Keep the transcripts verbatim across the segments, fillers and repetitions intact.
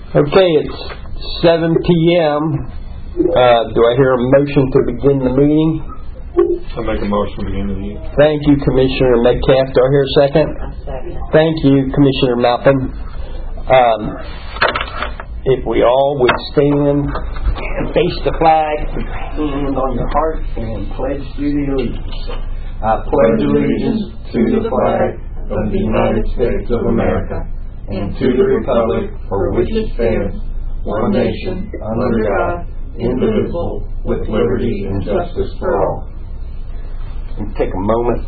Okay, it's seven p.m. Uh, do I hear a motion to begin the meeting? I make a motion to begin the meeting. Thank you, Commissioner Metcalf. Do I hear a second? second. Thank you, Commissioner Malcolm. Um, if we all would stand and face the flag, hand on your heart, and pledge duty allegiance. I pledge allegiance to the flag of the United States of America and to the republic for which it stands, one nation, under God, indivisible, with liberty and justice for all. And take a moment.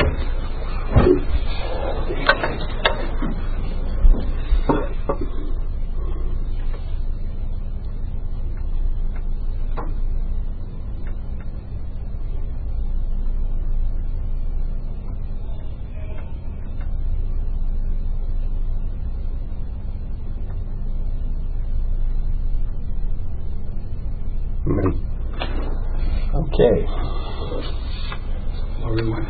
Okay. Everyone.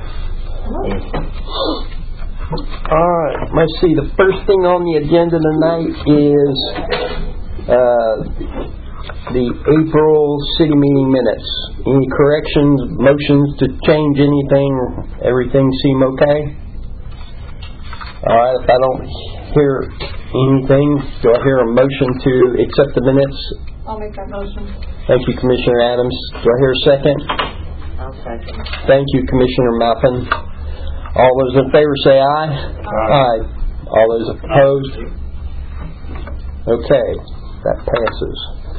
All right. Let's see. The first thing on the agenda tonight is uh, the April city meeting minutes. Any corrections, motions to change anything? Everything seem okay? All right. If I don't hear anything, do I hear a motion to accept the minutes? I'll make that motion. Thank you, Commissioner Adams. Do I hear a second? I'll second. Thank you, Commissioner Malcolm. All those in favor say aye. Aye. Aye. All those opposed? Okay, that passes.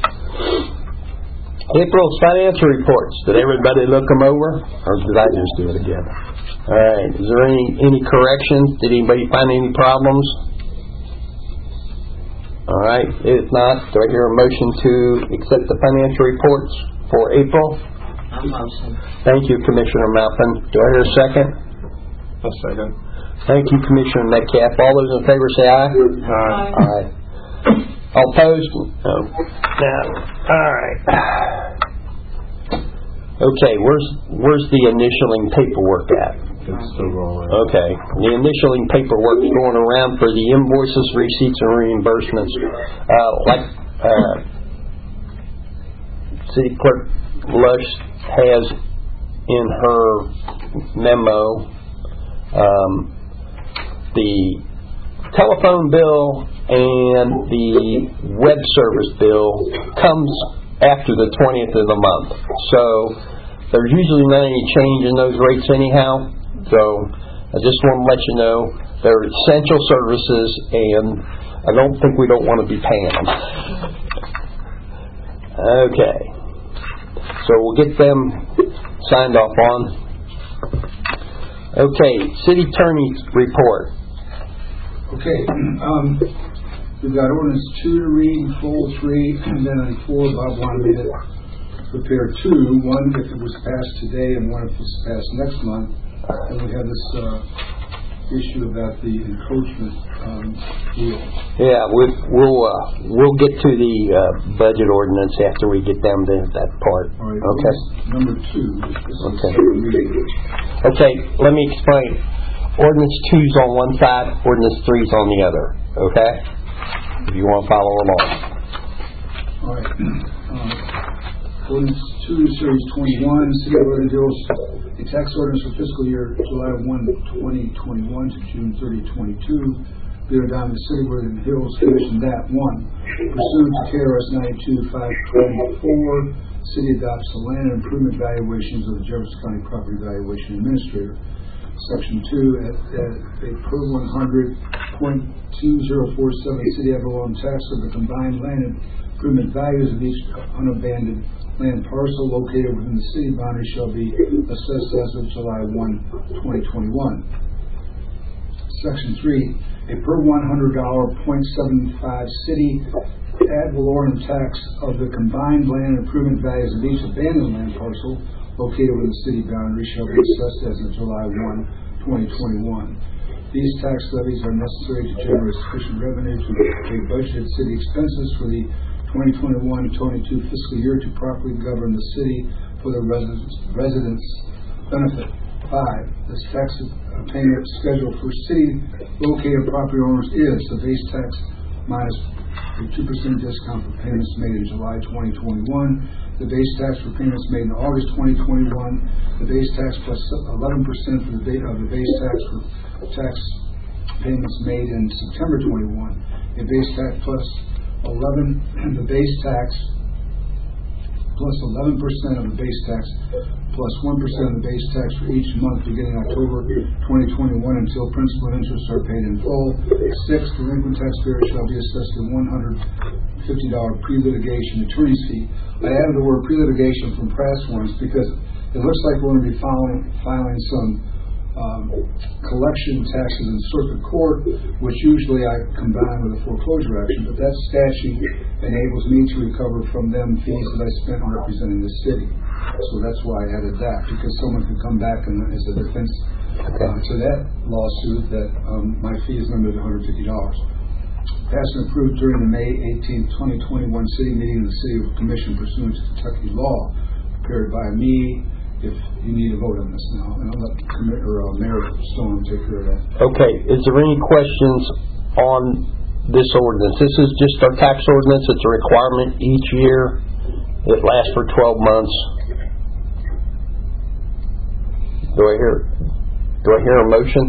April's financial reports. Did everybody look them over, or did I just do it again? All right. Is there any any corrections? Did anybody find any problems? All right. If not, do I hear a motion to accept the financial reports for April? I'll motion. Thank you, Commissioner Malcolm. Do I hear a second? A second. Thank you, Commissioner Metcalf. All those in favor say aye. Aye. Aye. All opposed? No. Now, all right. Okay, where's where's the initialing paperwork at? It's still going. Okay, the initialing paperwork is going around for the invoices, receipts, and reimbursements. Uh, like uh, City Clerk Lush has in her memo, um, the telephone bill and the web service bill comes after the twentieth of the month. So there's usually not any change in those rates anyhow. So I just want to let you know they're essential services, and I don't think we don't want to be paying them. Okay. So we'll get them signed off on. Okay, City Attorney's report. Okay. Um, we've got ordinance two to read, full three, and then on four, Bob wanted me to prepare two. One if it was passed today, and one if it was passed next month. And we have this uh, issue about the encroachment um, deal. Yeah, we, we'll uh, we'll get to the uh, budget ordinance after we get down to that part. All right. Okay. Number two. This Okay. Is Okay. Let me explain. Ordinance two's on one side. Ordinance three's on the other. Okay. If you want to follow along. all right. Uh, ordinance two, series twenty-one, City of Vernon Hills. The tax ordinance for fiscal year July first, twenty twenty-one to June thirtieth, twenty-two. Be it adopted, the City of Vernon Hills Commission that one, pursuant to K R S ninety-two five twenty-four, City adopts the land improvement valuations of the Jefferson County Property Valuation Administrator. Section two, at, at a per one hundred point two zero four seven City ad valorem tax of the combined land improvement values of each unabandoned land parcel located within the city boundary shall be assessed as of July first, twenty twenty-one. Section three, a per one hundred point seven five city ad valorem tax of the combined land improvement values of each abandoned land parcel located within the city boundary shall be assessed as of July first, twenty twenty-one. These tax levies are necessary to generate sufficient revenue to pay budgeted city expenses for the twenty twenty-one twenty-two fiscal year to properly govern the city for the residents, residents' benefit. Five, this tax payment schedule for city located property owners is the base tax minus a two percent discount for payments made in July twenty twenty-one, the base tax for payments made in August twenty twenty-one, the base tax plus eleven percent for the date of the base tax for tax payments made in September twenty-one, a base tax plus eleven, and the base tax plus eleven percent of the base tax plus one percent of the base tax for each month beginning October twenty twenty-one until principal and interest are paid in full. Six, delinquent taxpayer shall be assessed a one hundred fifty dollars pre-litigation attorney's fee. I added the word pre-litigation from past ones because it looks like we're going to be filing, filing some um, collection taxes in circuit court, which usually I combine with a foreclosure action, but that statute enables me to recover from them fees that I spent on representing the city. So that's why I added that, because someone could come back and as a defense uh, to that lawsuit that um, my fee is limited to one hundred fifty dollars. Passed and approved during the May eighteenth, twenty twenty-one city meeting of the City Commission pursuant to Kentucky law, prepared by me. If you need to vote on this now, and I'll let Commissioner uh, Mayor Stone take care of that. Okay, is there any questions on this ordinance? This is just our tax ordinance. It's a requirement each year. It lasts for twelve months. Do I hear, do I hear a motion?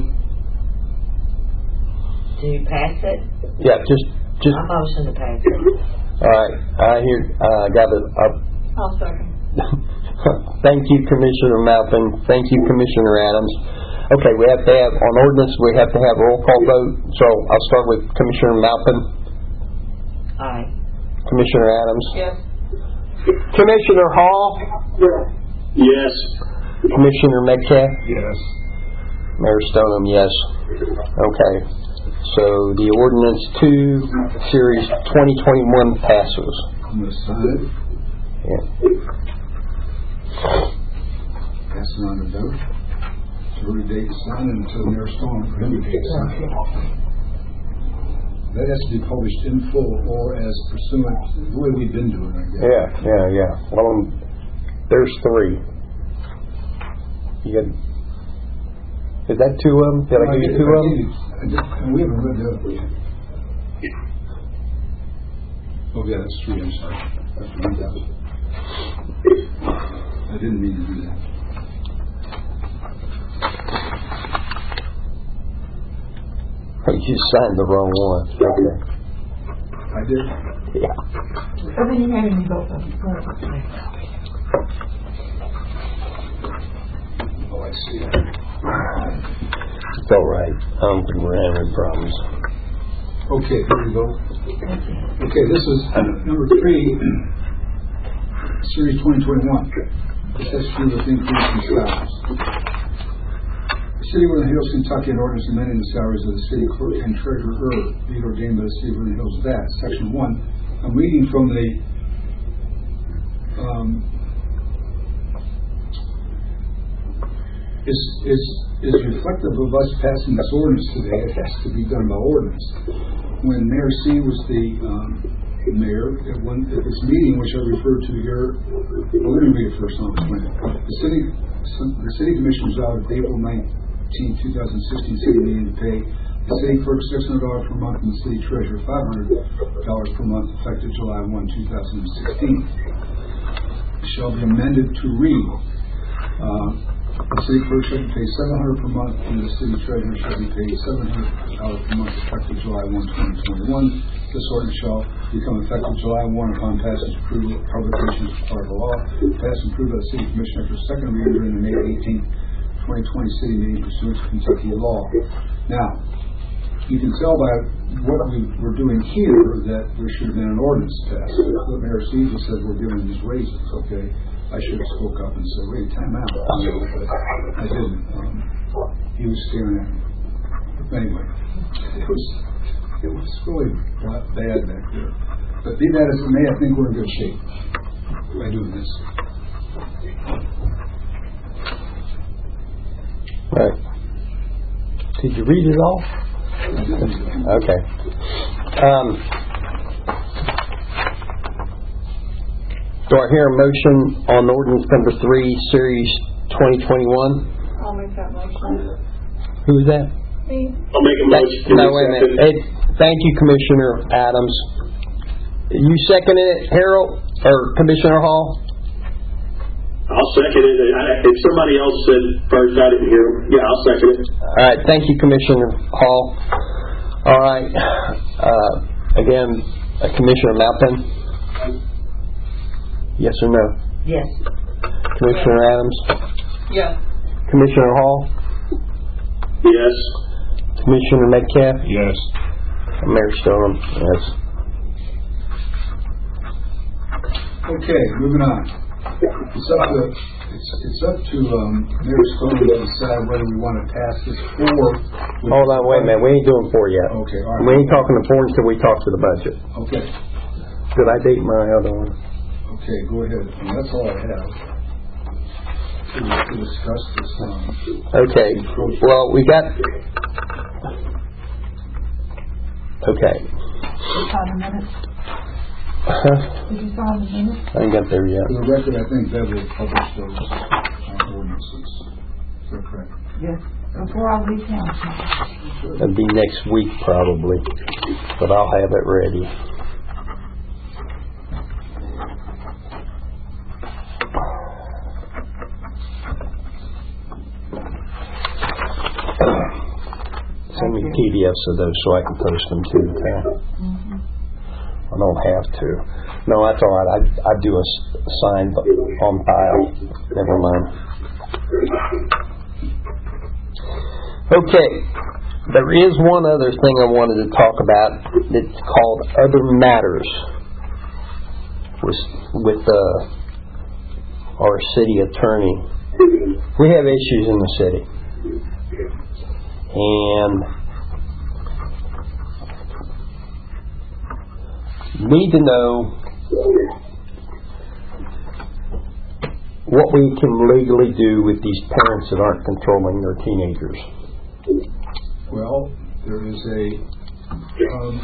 Do you pass it? Yeah, just, just, I motion to pass it. alright, I hear, uh, got it up. I'll second. Thank you, Commissioner Malpin. Thank you, Commissioner Adams. Okay, we have to have, on ordinance, we have to have a roll call vote. So I'll start with Commissioner Malpin. Aye. Commissioner Adams. Yes. Commissioner Hall. Yes. Commissioner Metcalf. Yes. Mayor Stoneham, yes. Okay. So the ordinance two, series twenty twenty-one passes. I'm going to sign it. Yeah. Pass it on to vote. Thirty days to sign it until Mayor Stone for him to take sign it. That has to be published in full or as pursuant the way we've been doing it, I guess. Yeah, yeah, yeah. Well, um, there's three. You got, is that two of them? Did I give you two of them? I did, and we haven't read the other one. Oh yeah, that's three, I'm sorry. That's one thousand. I didn't mean to do that. Oh, you signed the wrong one. Okay. I did? Yeah. Well, then you had any vote on it. Oh, I see. It's all right. I don't think we're having problems. Okay, here we go. Okay, this is number three, series twenty twenty-one. This has to do with increase in salaries. The City of Woodland Hills, Kentucky, an ordinance amending the salaries of the city clerk and treasurer, be it ordained by the City of Woodland Hills. That section one. I'm reading from the um, is is is reflective of us passing this ordinance today. It has to be done by ordinance. When Mayor C. was the um, mayor, at, one, at this meeting, which I referred to here, well, let me read it first on the plan. The city, the city commission resolved April nineteenth, two thousand sixteen city meeting to pay the city clerk six hundred dollars per month and the city treasurer five hundred dollars per month effective July first, two thousand sixteen. It shall be amended to read. Uh, The city clerk shall be paid seven hundred dollars per month, and the city treasurer shall be paid seven hundred dollars per month effective July first, twenty twenty-one. This ordinance shall become effective July first upon passage, approval, publication as part of the law. Passed and approved by the City Commission after second reading during the May eighteenth, twenty twenty city meeting pursuant to Kentucky law. Now, you can tell by what we were doing here that there should have been an ordinance passed. What Mayor C. just said, we're giving these raises, okay? I should have spoke up and said, wait, time out. You know, but I didn't. Um, he was staring at me. But anyway, it was it was really bad back there. But be that as it may, I think we're in good shape by doing this. Right. Did you read it all? I did read it. Okay. Um, do I hear a motion on ordinance number three, series twenty twenty-one? I'll make that motion. Who's that? Me. I'll make a motion. No, wait a minute. Ed, Thank you, Commissioner Adams. You seconded it, Harold, or Commissioner Hall? I'll second it. I- If somebody else said first, I didn't hear him. Yeah, I'll second it. All right, thank you, Commissioner Hall. All right, uh, again, uh, Commissioner Malpin? Yes or no? Yes. Commissioner Adams? Yes. Commissioner Hall? Yes. Commissioner Metcalf? Yes. Mayor Stoneham? Yes. Okay, moving on. It's up to, it's, it's up to, um, Mayor Stone to decide whether we want to pass this four. with- Hold on, wait a minute, we ain't doing four yet. Okay, all right. We ain't talking to four until we talk to the budget. Okay, Did I date my other one? okay, go ahead. And that's all I have to, to discuss this, um, Okay, well, we got... Okay. Five minutes. Huh? Did you find the minutes? I ain't got there yet. for the record, I think Bev will publish those uh, ordinances. Is that correct? Yes. Before I leave town. It'll be next week probably, but I'll have it ready. Send me P D Fs of those so I can post them too, okay? Mm-hmm. I don't have to. No, that's all right. I I do a s- signed on file. Never mind. Okay. There is one other thing I wanted to talk about. It's called Other Matters with with uh, our city attorney. We have issues in the city, and need to know what we can legally do with these parents that aren't controlling their teenagers. Well, there is a, um,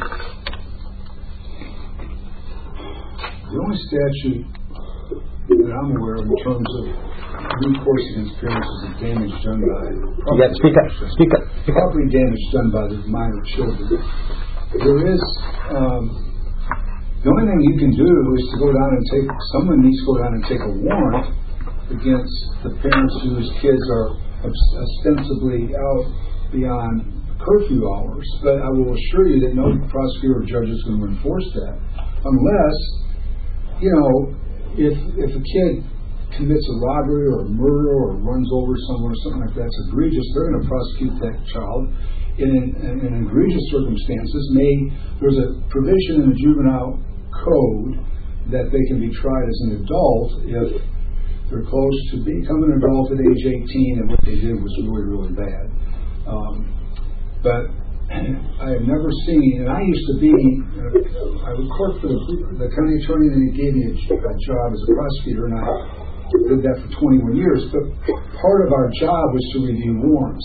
the only statute that I'm aware of in terms of recourse against parents is the damage done by Yeah, speak up, speak up, speak up. property damage done by the minor children. There is, um, the only thing you can do is to go down and take, someone needs to go down and take a warrant against the parents whose kids are ostensibly out beyond curfew hours. But I will assure you that no prosecutor or judge is going to enforce that unless, you know, if if a kid commits a robbery or a murder or runs over someone or something like that's egregious, they're going to prosecute that child. In, in, in egregious circumstances, may there's a provision in the juvenile code that they can be tried as an adult if they're close to becoming an adult at age eighteen, and what they did was really, really bad. Um, but I have never seen, and I used to be, uh, I would court for the, the county attorney, and he gave me a, a job as a prosecutor, and I did that for twenty-one years. But part of our job was to review warrants.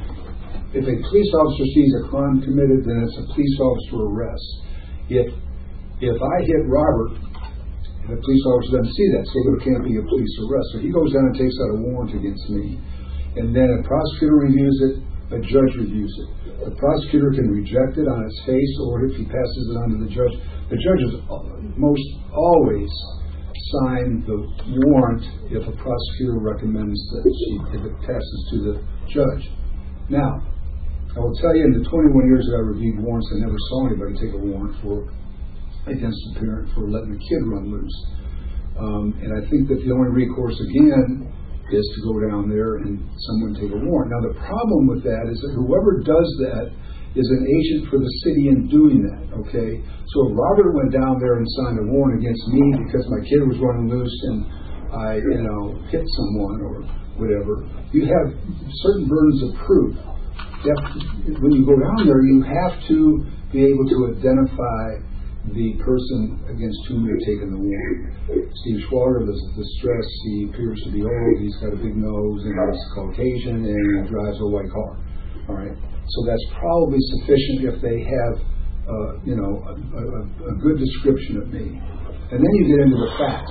If a police officer sees a crime committed, then it's a police officer arrest. If if I hit Robert, the police officer doesn't see that, so there can't be a police arrest. So he goes down and takes out a warrant against me, and then a prosecutor reviews it, a judge reviews it. The prosecutor can reject it on its face, or if he passes it on to the judge, the judge is most always sign the warrant if a prosecutor recommends that she, if it passes to the judge. Now, I will tell you, in the twenty-one years that I reviewed warrants, I never saw anybody take a warrant for against a parent for letting a kid run loose. Um, and I think that the only recourse, again, is to go down there and someone take a warrant. Now, the problem with that is that whoever does that is an agent for the city in doing that, okay? So if Robert went down there and signed a warrant against me because my kid was running loose and I, you know, hit someone or whatever, you have certain burdens of proof. That when you go down there, you have to be able to identify the person against whom you're taking the warrant. Steve Schwager was distressed. He appears to be old. He's got a big nose and he's Caucasian and he drives a white car. All right. So that's probably sufficient if they have, uh, you know, a, a, a good description of me. And then you get into the facts.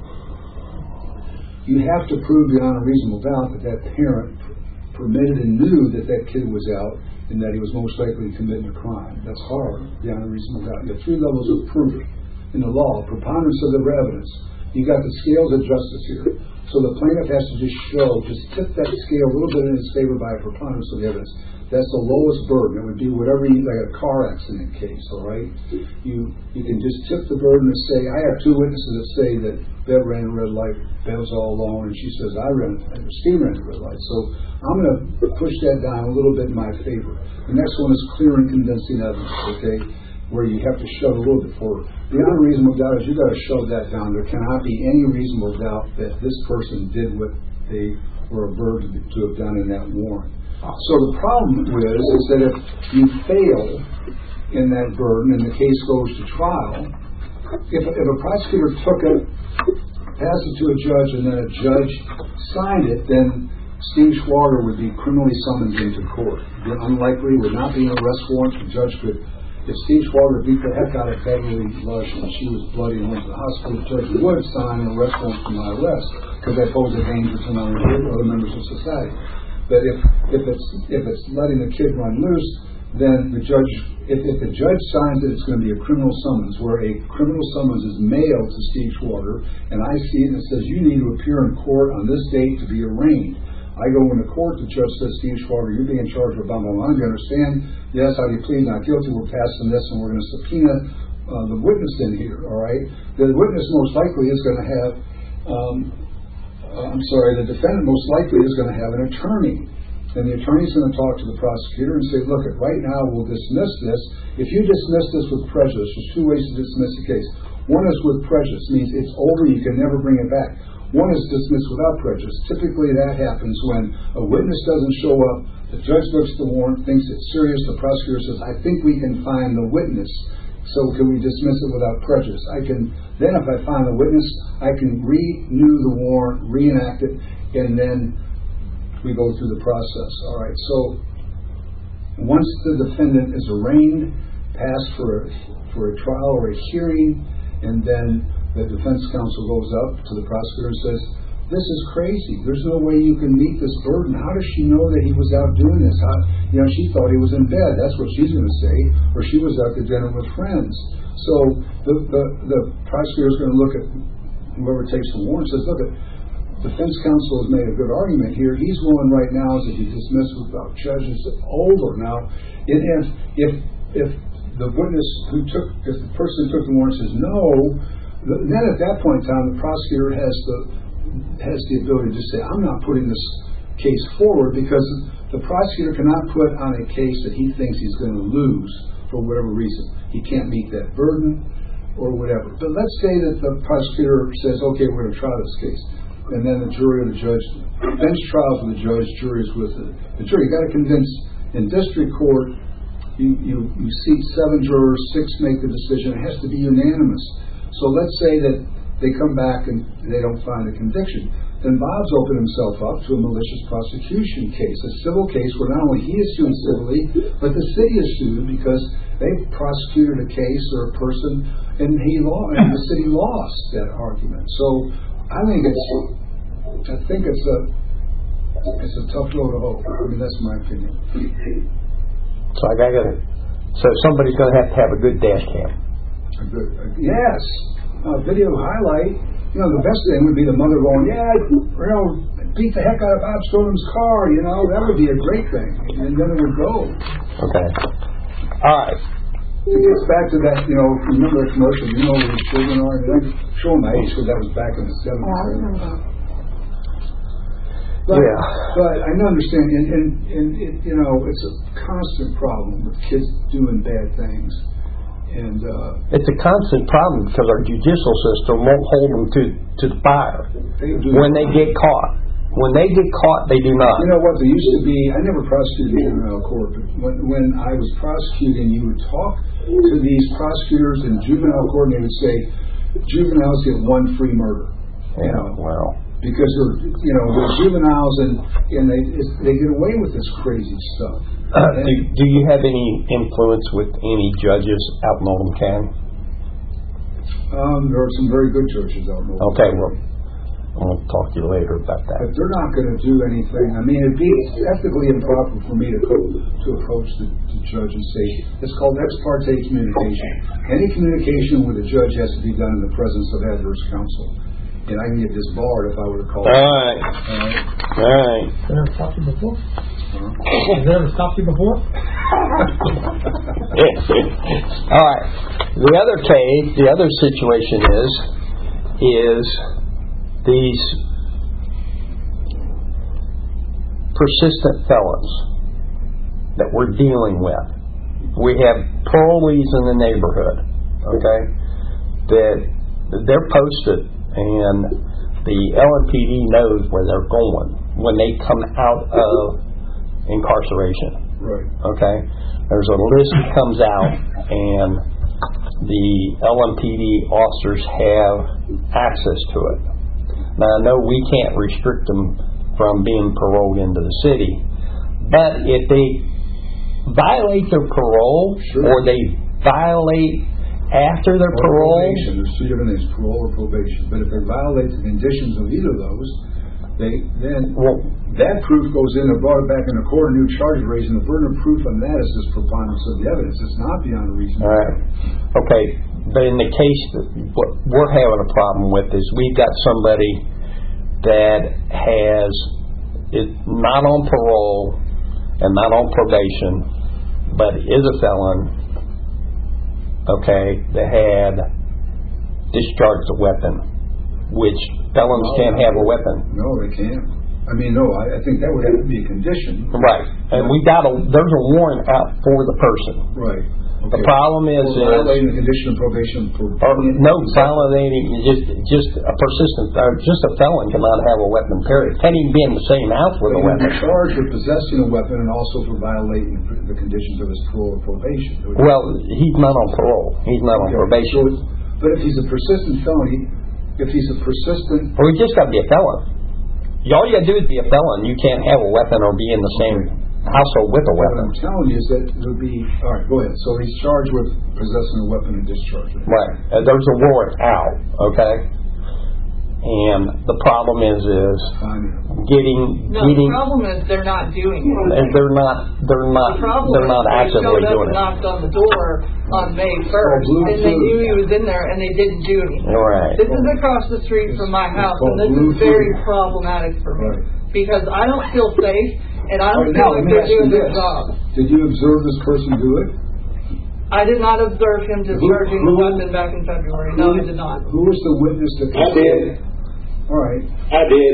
You have to prove beyond a reasonable doubt that that parent permitted and knew that that kid was out and that he was most likely committing a crime. That's hard, beyond a reasonable doubt. You have three levels of proof in the law. Preponderance of the evidence. You got the scales of justice here. So the plaintiff has to just show, just tip that scale a little bit in his favor by a preponderance of the evidence. That's the lowest burden. It would be whatever you, like a car accident case, all right? You you can just tip the burden and say, I have two witnesses that say that Bev ran a red light, Bev's all alone, and she says, I ran, Steve ran a red light. So I'm going to push that down a little bit in my favor. The next one is clear and convincing evidence, okay, where you have to shove a little bit forward. Beyond reasonable doubt is you've got to shove that down. There cannot be any reasonable doubt that this person did what they were averred to have done in that warrant. So the problem is, is that if you fail in that burden and the case goes to trial, if, if a prosecutor took it, passed it to a judge, and then a judge signed it, then Steve Schwager would be criminally summoned into court. The unlikely would not be an arrest warrant. The judge could, if Steve Schwager beat the heck out of Beverly Lush and she was bloody and went to the hospital, the judge would sign an arrest warrant for my arrest because that poses a danger to other members of society. But if if it's if it's letting the kid run loose, then the judge, if, if the judge signs it, it's going to be a criminal summons, where a criminal summons is mailed to Steve Schwager, and I see it and it says you need to appear in court on this date to be arraigned. I go into court, the judge says, Steve Schwager, you're being charged with blah, blah, blah. Do you understand? Yes, how do you plead? Not guilty. We're passing this, and we're going to subpoena uh, the witness in here, all right? The witness most likely is going to have, um, uh, I'm sorry, the defendant most likely is going to have an attorney. And the attorney's going to talk to the prosecutor and say, look, right now we'll dismiss this. If you dismiss this with prejudice, there's two ways to dismiss a case. One is with prejudice, means it's over, you can never bring it back. One is dismissed without prejudice. Typically that happens when a witness doesn't show up, the judge looks at the warrant, thinks it's serious, the prosecutor says, I think we can find the witness, so can we dismiss it without prejudice? I can, then if I find the witness, I can renew the warrant, reenact it, and then we go through the process. All right, so once the defendant is arraigned, passed for a, for a trial or a hearing, and then the defense counsel goes up to the prosecutor and says, this is crazy. There's no way you can meet this burden. How does she know that he was out doing this? How, you know, she thought he was in bed. That's what she's going to say. Or she was out to dinner with friends. So the, the, the prosecutor is going to look at whoever takes the warrant and says, look, at defense counsel has made a good argument here. He's willing right now is if you dismiss without judges over. Now, if if if the witness who took, if the person who took the warrant says no, then at that point in time, the prosecutor has the has the ability to say, I'm not putting this case forward, because the prosecutor cannot put on a case that he thinks he's going to lose for whatever reason. He can't meet that burden or whatever. But let's say that the prosecutor says, okay, we're going to try this case. And then the jury or the judge, bench trials with the judge, juries with the, the jury. You got to convince, in district court, you, you, you seat seven jurors, six make the decision. It has to be unanimous. So let's say that they come back and they don't find a conviction. Then Bob's opened himself up to a malicious prosecution case, a civil case where not only he is sued civilly, but the city is sued because they prosecuted a case or a person, and he lost, and the city lost that argument. So I think it's, I think it's a, it's a tough road to hoe. I mean, that's my opinion. So I got to. So somebody's going to have to have a good dash cam. A good, a, yes, a video highlight. You know, the best thing would be the mother going, yeah, you know, beat the heck out of Bob Stonham's car. You know, that would be a great thing, and then it would go. Okay. All right. It gets back to that, you know, remember the commercial, you know where the children are? I mean, I'm showing my age because that was back in the seventies. Yeah, I remember that. But, Yeah. but I understand, and, and, and it, you know, it's a constant problem with kids doing bad things. And uh, It's a constant problem because our judicial system won't hold them to, to the fire they do when they get caught. When they get caught, they do not. You know what, there used to be, I never prosecuted in juvenile court, but when, when I was prosecuting, you would talk to these prosecutors in juvenile court, and they would say, juveniles get one free murder. You Yeah, know, because well. they're, you know, they're juveniles, and, and they it's, they get away with this crazy stuff. Uh, do, do you have any influence with any judges out in Oldham County? Um, there are some very good churches out in Oldham Okay, County. well, I'll talk to you later about that. But they're not going to do anything. I mean, it'd be ethically improper for me to go, to approach the, the judge and say, it's called ex parte communication. Any communication with a judge has to be done in the presence of adverse counsel. And I can get disbarred if I were to call. All right. All right. All right. Has that ever stopped you before? Has that ever stopped you before? All right. The other case, the other situation is, is these persistent felons that we're dealing with. We have parolees in the neighborhood, okay, that they're posted, and the L M P D knows where they're going when they come out of incarceration. Right. Okay? There's a list that comes out, and the L M P D officers have access to it. Now, I know we can't restrict them from being paroled into the city, but if they violate their parole, Sure. or they violate after their Or parole, probation. There's two different things, parole or probation. But if they violate the conditions of either of those, they then well, that proof goes in and brought it back in a court, new charges raised, and the burden of proof on that is this preponderance of the evidence. It's not beyond a reasonable all right, okay. But in the case that what we're having a problem with is we've got somebody that has is not on parole and not on probation, but is a felon. Okay, that had discharged a weapon, which felons can't have a weapon. No, they can't. I mean, no, I, I think that would have to be a condition. Right, and we got a there's a warrant out for the person. Right. The Okay. problem is, Or violating is the condition of probation for or, no violating just just a persistent or just a felon cannot have a weapon. Period. Can't even be in the same house with a But he'd weapon. be charged with possessing a weapon and also for violating the conditions of his parole or probation. Well, he's not on parole. He's not on Okay. probation. So, but if he's a persistent felon, if he's a persistent, Well, he just got to be a felon. All you got to do is be a felon. You can't have a weapon or be in the same household with a what weapon. I'm telling you is that it would be, all right, go ahead. So he's charged with possessing a weapon and discharging it. Right. Uh, there's a warrant out, okay? And the problem is, is Finding him. getting, No, the getting, problem is they're not doing it. and they're not, they're not, The problem they're is not they actively showed up doing and it. knocked on the door on May first, Blue and they Food. knew he was in there, and they didn't do anything. Right. This is across the street It's- from my it's house, called and this Blue is very Food. problematic for me. Right. Because I don't feel safe, and I All don't right, now, feel let like me they're ask you doing their this. job. Did you observe this person do it? I did not observe him discharging the who- weapon back in February. No, I did not. Who was the witness that? I did. All right. I did.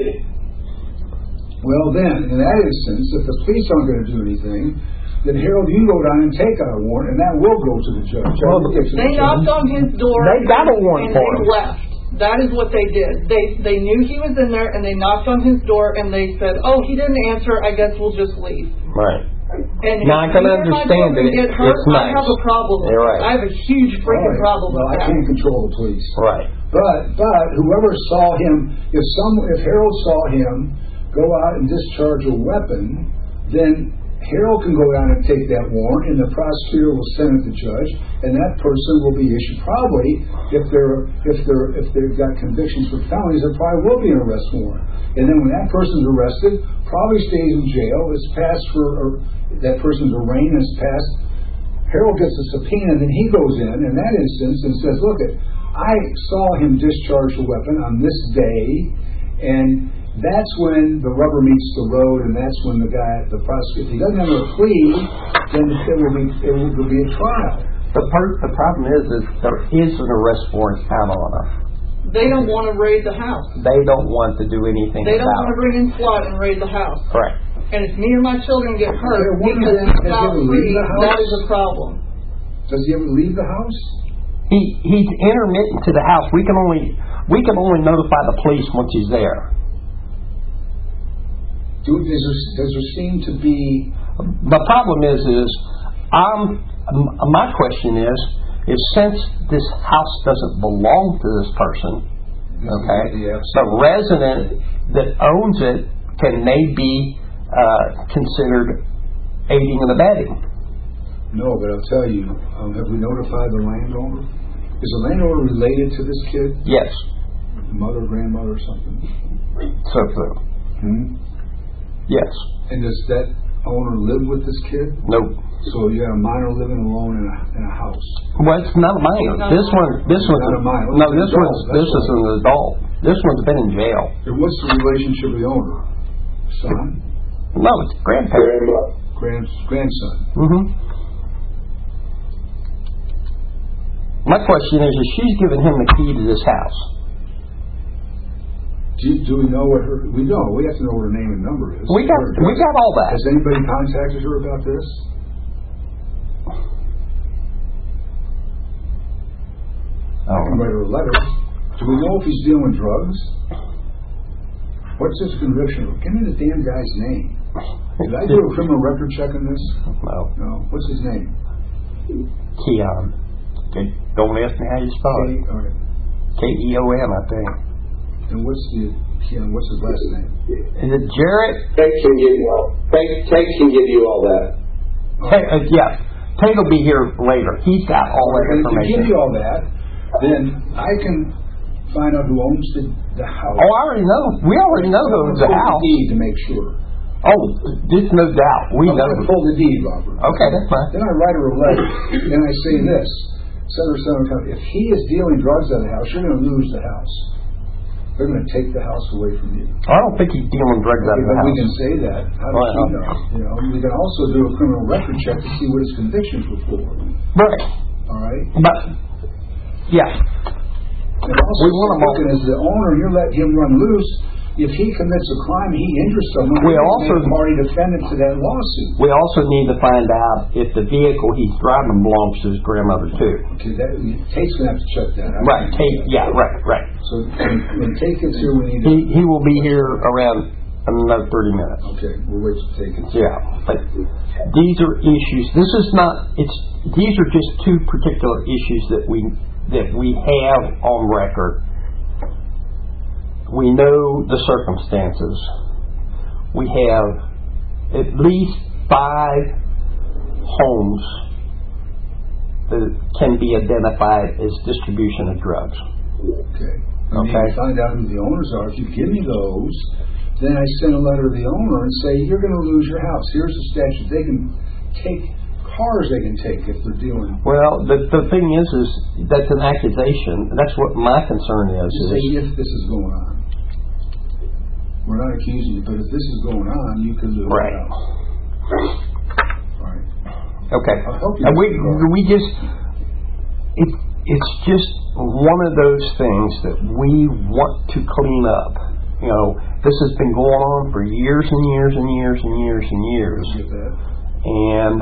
Well, then, in that instance, if the police aren't going to do anything, then Harold, you go down and take out a warrant, and that will go to the judge. Well, That will get to the They judge. knocked on his door. They got a warrant and for they him. left. That is what they did. They they knew he was in there, and they knocked on his door, and they said, "Oh, he didn't answer. I guess we'll just leave." Right. And Now, I if can me or my understand children it. get hurt, It's nice. I have a problem with You're it. right. I have a huge All freaking right. problem Well, with I that. can't control the police. Right. But but whoever saw him, if some if Harold saw him go out and discharge a weapon, then Harold can go down and take that warrant, and the prosecutor will send it to the judge, and that person will be issued probably if they're if they're if they've got convictions for felonies, there probably will be an arrest warrant. And then when that person's arrested, probably stays in jail. It's passed for or that person's arraigned is passed. Harold gets a subpoena, and then he goes in in that instance and says, "Look, it, I saw him discharge the weapon on this day," and that's when the rubber meets the road, and that's when the guy, the prosecutor, if he doesn't have a plea, then it will be it will, will be a trial. The part, the problem is, is there is an arrest warrant out on us. They don't want to raid the house. They don't want to do anything They don't about want to it. bring in SWAT and raid the house. Correct. And if me or my children get hurt Okay, one of because them he's has not ever leave free, the house? that is a problem. Does he ever leave the house? He he's intermittent to the house. We can only we can only notify the police once he's there. Do, does, there, does there seem to be? The problem is, is um, my question is, is since this house doesn't belong to this person, okay, Yeah. the resident that owns it can they be uh, considered aiding and abetting? No, but I'll tell you, um, have we notified the landowner? Is the landowner related to this kid? Yes. mother, grandmother, or something? So, so. Hmm? Yes. And does that owner live with this kid? Nope. So you got a minor living alone in a, in a house. Well, it's not a minor. Not This a one, this It's one's not a minor. no. It's an This adult. one's That's this is why. an adult. This one's been in jail. And what's the relationship with the owner? Son? No, it's grandparent. Grand, grandson? Mm-hmm. My question is, is she's giving him the key to this house? Do, do we know what her? We know. We have to know what her name and number is. We got Her address. we got all that. Has anybody contacted her about this? I can write her a letter. Do we know if he's dealing drugs? What's his conviction? Give me the damn guy's name. Did I do a criminal record check on this? No. No. What's his name? Keon. Okay. Don't ask me how you spell K. it. All right. K E O N, I think. And what's the Keon? What's his last name? Is it Jarrett? Tate can give you all, Tate, Tate can give you all that. Tate, uh, yeah. Tate will be here later. He's got all that And to give information. you all that, then I can find out who owns the, the house. Oh, I already know. We already know who owns the Pull house. deed to make sure. Oh, there's no doubt. We I'm know. going to pull the deed, Robert. Okay, that's fine. Then I write her a letter. Then I say this. Senator Senator, if he is dealing drugs out of the house, you're going to lose the house. They're going to take the house away from you. I don't think he's dealing drugs out of the But we house. can say that. How does Well, she know? You know, we can also do a criminal record check to see what his convictions were for. Right. All right? But, yeah. And also, We want 'em all. looking as the owner, you let him run loose. If he commits a crime, he injures someone. We he can also- make a party defendant to that lawsuit. We also need to find out if the vehicle he's driving belongs to his grandmother, too. Okay, that Tate's gonna have to check that out. Right. Tate, yeah, right, right. So when, when Tate gets here, we need to. He he will be here around another thirty minutes. Okay, we'll wait till Tate gets. Yeah, but these are issues. This is not. It's these are just two particular issues that we that we have on record. We know the circumstances. We have at least five homes that can be identified as distribution of drugs. Okay. I need Okay. to find out who the owners are. If you give me those, then I send a letter to the owner and say, you're going to lose your house. Here's the statute. They can take cars they can take if they're dealing. Well, the the thing is, is that's an accusation. That's what my concern is. Just say is if this is going on. We're not accusing you, but if this is going on, you could lose Right. your house. All right. okay. I'll help you And we with the we just it it's just one of those things that we want to clean up. You know, this has been going on for years and years and years and years and years, Get that? and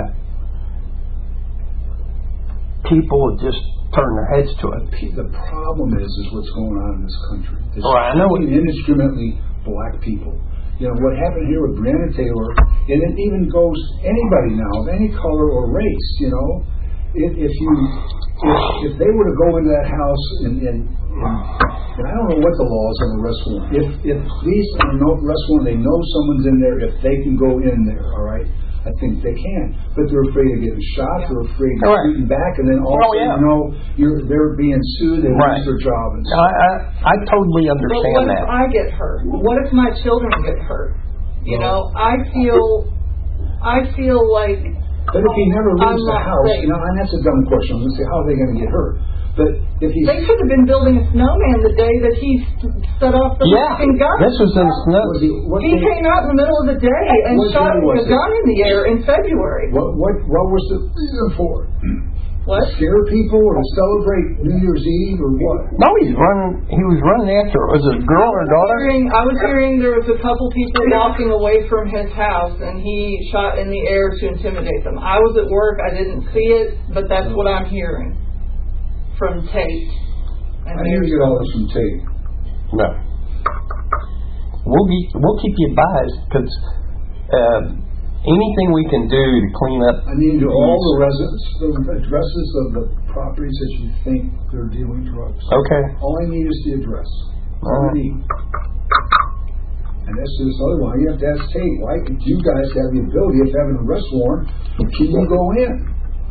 people just turn their heads to it. The problem is, is what's going on in this country. It's Oh, I know it. indiscriminately black people. You know, what happened here with Breonna Taylor, and it even goes anybody now of any color or race, you know. If, if you, if, if they were to go into that house and, and, and, and I don't know what the law is on the arrest warrant. If, if police on the arrest warrant, they know someone's in there, if they can go in there, all right? I think they can, but they're afraid of getting shot. They're afraid of Right. shooting back, and then all Oh, of a sudden, yeah. you know, you're they're being sued. They Right. lose their job and I stuff. I, I totally But understand what if that. I get hurt? What if my children get hurt? You know, I feel, I feel like But if he never I'm leaves the not house, safe. you know, and that's a dumb question. I'm going to say, how are they going to get hurt? But if he's they could have been building a snowman the day that he st- set off the Yeah, fucking gun. this was in snow. was he, what, He day- came out in the middle of the day and What shot day was a it? gun in the air in February. what what what was the reason for it? What? To scare people or to celebrate New Year's Eve or what? No, he's running. He was running after. Was it a girl or a daughter? Hearing, I was hearing there was a couple people walking away from his house, and he shot in the air to intimidate them. I was at work, I didn't see it, but that's what I'm hearing from Tate. And I didn't there's- get all this from Tate. No. We'll be, we'll keep you advised because uh, anything we can do to clean up. I need all the residents, the addresses of the properties that you think they're dealing drugs. Okay. All I need is the address. All All I right. need. And that's this other one. You have to ask Tate, why do you guys have the ability of having an arrest warrant? Can you go in?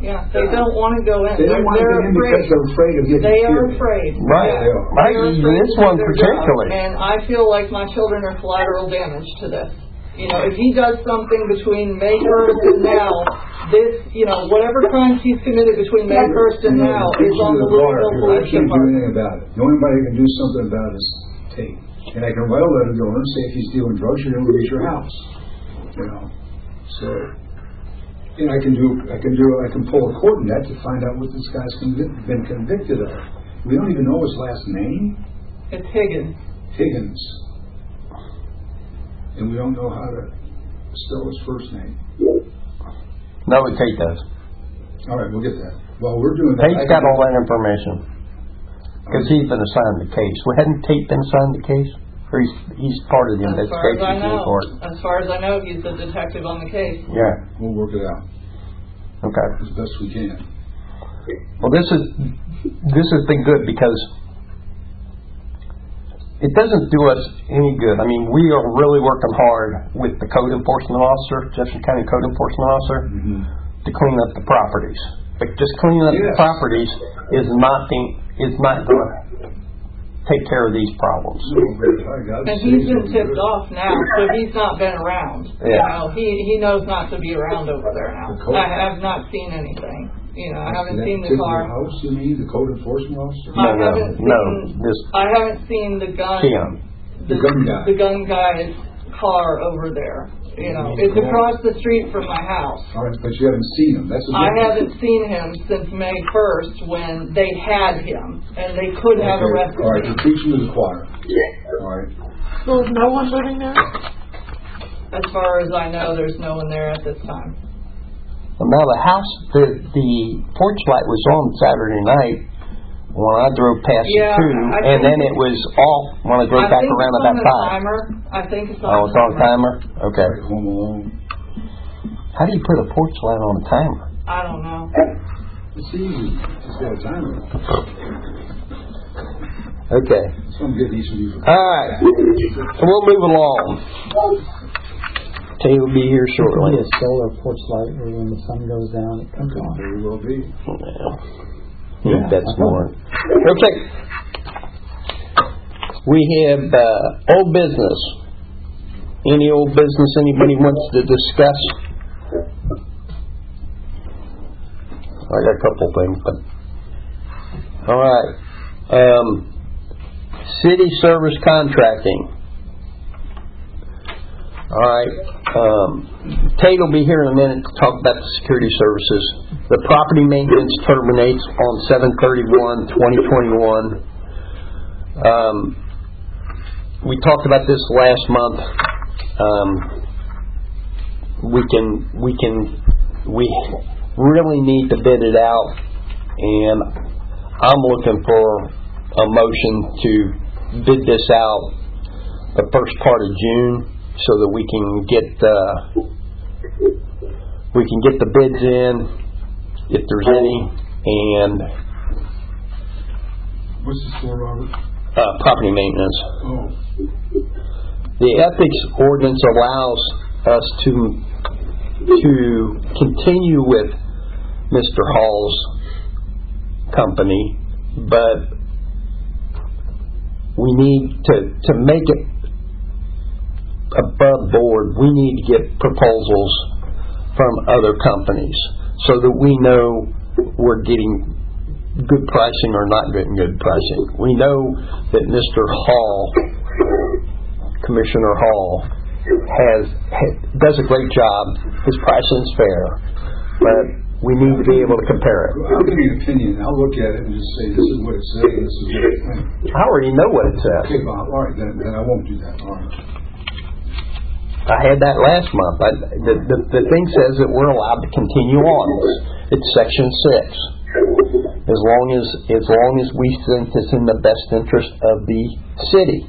Yeah, they don't want to go in. They don't want to They're get in because afraid. they're afraid of getting They are killed. afraid. Right. Yeah. They are. Right. They're afraid This to do one their particularly. job. And I feel like my children are collateral damage to this. You know, if he does something between May first and now, this, you know, whatever crimes he's committed between May first and now is on the Louisville I Police can't do Department. anything about it. The only body who can do something about it is Tate. And I can write a letter to him and say if he's dealing drugs, you're going to lose your house. You know, so, and I can do, I can do, I can pull a court in that to find out what this guy's convic- been convicted of. We don't even know his last name. It's Higgins. Higgins. And we don't know how to spell his first name. No, Tate does. All right, we'll get that. Well, we're doing that. Tate's got all that information. Because he's been assigned the case. Well, hadn't Tate been assigned the case? Or he's, he's part of the As far as I investigation know, report? as far as I know, he's the detective on the case. Yeah. We'll work it out Okay. as best we can. Well, this is this has been good because it doesn't do us any good. I mean, we are really working hard with the code enforcement officer, Jefferson County Code Enforcement Officer, Mm-hmm. to clean up the properties. But just cleaning up the Yes. properties is not being, is not going to take care of these problems. And he's been tipped off now, so he's not been around. You Yeah. know, he he knows not to be around over there now. The code- I have not seen anything. You know, I haven't That seen the particular car. house, you mean, the code enforcement officer? No, I no, haven't no. seen- This I haven't seen the gun. Kim. The, The gun guy. The gun guy's car over there. You know, it's across the street from my house. All right, but you haven't seen him. That's a I difference. haven't seen him since May first when they had him and they could have Okay, arrested all right, him. you're preaching to the choir. All right. So is no one living there? As far as I know, there's no one there at this time. Well, now the house, the the porch light was on Saturday night when I drove past Yeah, it too, I and think- then it was off when I drove I back think around it's about on the five. timer. I think it's on Oh, it's on the a timer. Okay. Like Home Alone. How do you put a porch light on a timer? I don't know. It's easy. Just got a timer. Okay. So I'm getting each of these. All right. So we'll move along. Tay will be here It could be shortly. a solar porch light where when the sun goes down, it comes on. Very well be. Yeah, that's more. Okay. We have uh, old business. Any old business anybody wants to discuss? I got a couple things, but all right. Um, city service contracting. All right. Um, Tate will be here in a minute to talk about the security services. The property maintenance terminates on seven thirty-one twenty twenty-one. Um, we talked about this last month. Um, we can we can we really need to bid it out, and I'm looking for a motion to bid this out the first part of June, so that we can get uh, we can get the bids in if there's any, and What's the score, Robert? uh, property maintenance. Oh, The ethics ordinance allows us to to continue with Mister Hall's company, but we need to to make it above board. We need to get proposals from other companies so that we know we're getting good pricing or not getting good pricing. We know that Mister Hall, Commissioner Hall, has, has does a great job. His pricing is fair, but we need to be able to compare it. I'll give you an opinion. I'll look at it and just say, this is what it says, this is what it thinks. I already know what it says. Okay, Bob, all right, then, then I won't do that, all right. I had that last month. I, the, the the thing says that we're allowed to continue on. It's, it's section six. As long as as long as we think it's in the best interest of the city.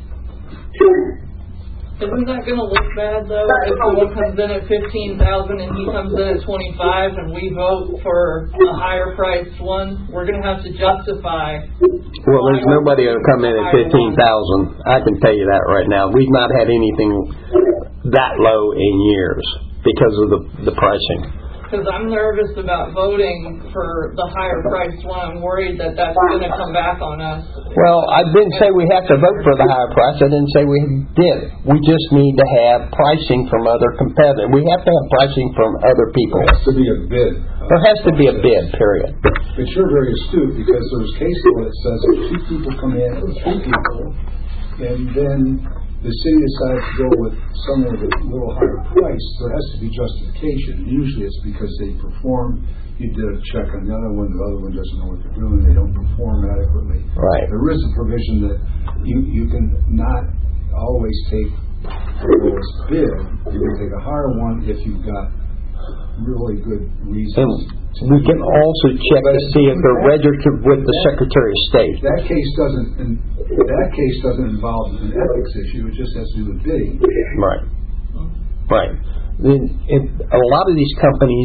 Isn't that going to look bad though? If someone comes in at fifteen thousand and he comes in at twenty five, and we vote for a higher priced one, we're going to have to justify. Well, there's nobody that'll come in at fifteen thousand. I can tell you that right now. We've not had anything that low in years because of the the pricing. Because I'm nervous about voting for the higher priced one. I'm worried that that's going to come back on us. Well, I didn't say we have to vote for the higher price. I didn't say we did. We just need to have pricing from other competitors. We have to have pricing from other people. There has to be a bid. There has to be a bid, period. But you're very astute, because there's case law that says if two people come in, or three people, and then the city decides to go with someone with a little higher price, there has to be justification. Usually it's because they perform, you did a check on the other one, the other one doesn't know what they're doing, they don't perform adequately. Right. There is a provision that you, you can not always take the lowest bid. You can take a higher one if you've got really good reasons. And we can also check to see if they're registered with the Secretary of State. That case doesn't, in, that case doesn't involve an ethics issue. It just has to do with bidding. Right. Right. Then it, a lot of these companies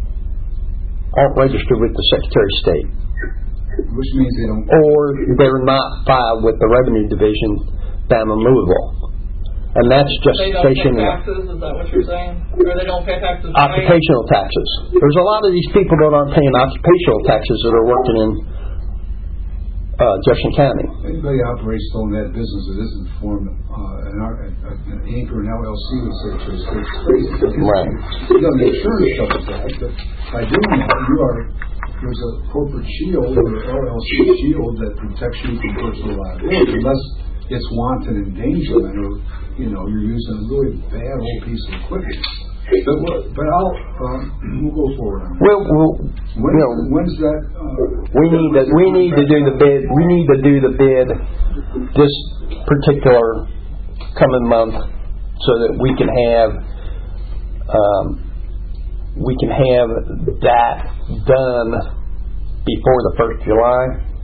aren't registered with the Secretary of State, Which means they don't. or they're not filed with the Revenue Division down in Louisville, and that's They don't pay justification. taxes, is that what you're saying? Or they don't pay taxes? right? Occupational taxes. There's a lot of these people that aren't paying occupational taxes that are working in uh, Jefferson County. Anybody operates still in that business that isn't formed uh, an, ar- an Inc or an L L C would say to us, it's crazy. Right. You know, the insurance covers that, but by doing that, you are, there's a corporate shield or L L C shield that protects you from personal liability, unless it's wanton endangerment, or you know, you're using a really bad old piece of equipment. But what, but I'll um, we'll go forward on that. We'll, we'll When, you know, when's that? Uh, we need to we need to do the bid. We need to do the bid this particular coming month, so that we can have um, we can have that done before the first of July.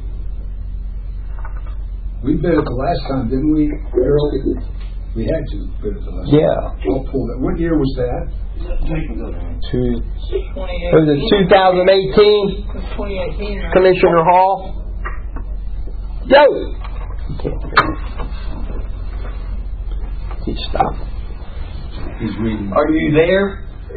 We bid it the last time, didn't we, Harold? We had to bid it the last Yeah. time. I'll pull that. What year was that? Two, twenty was it two thousand eighteen? It's twenty eighteen, right? Commissioner Hall? Yo! You can't hear me. He stopped. He's reading. Are you there?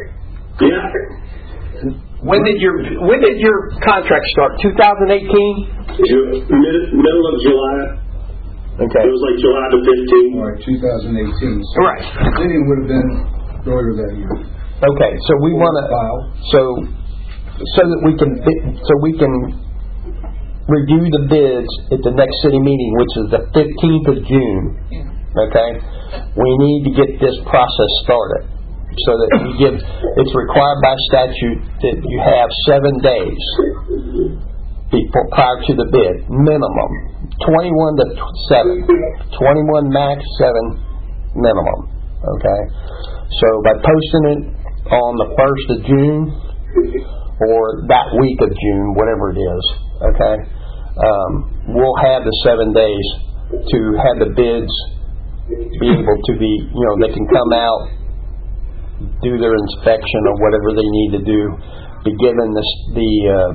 Yeah. When did your when did your contract start? two thousand eighteen? Ju- mid- middle of July. Okay. It was like July the fifteenth. All right, two thousand eighteen. So Right. the bidding would have been earlier that year. Okay, so we want to File. so so that we can bid- so we can review the bids at the next city meeting, which is the fifteenth of June. Yeah. Okay, we need to get this process started so that we give. It's required by statute that you have seven days before prior to the bid, minimum twenty-one to seven, twenty-one max, seven minimum. Okay, so by posting it on the first of June or that week of June, whatever it is, okay, um, we'll have the seven days to have the bids be able to be, you know, they can come out, do their inspection or whatever they need to do, be given the the uh,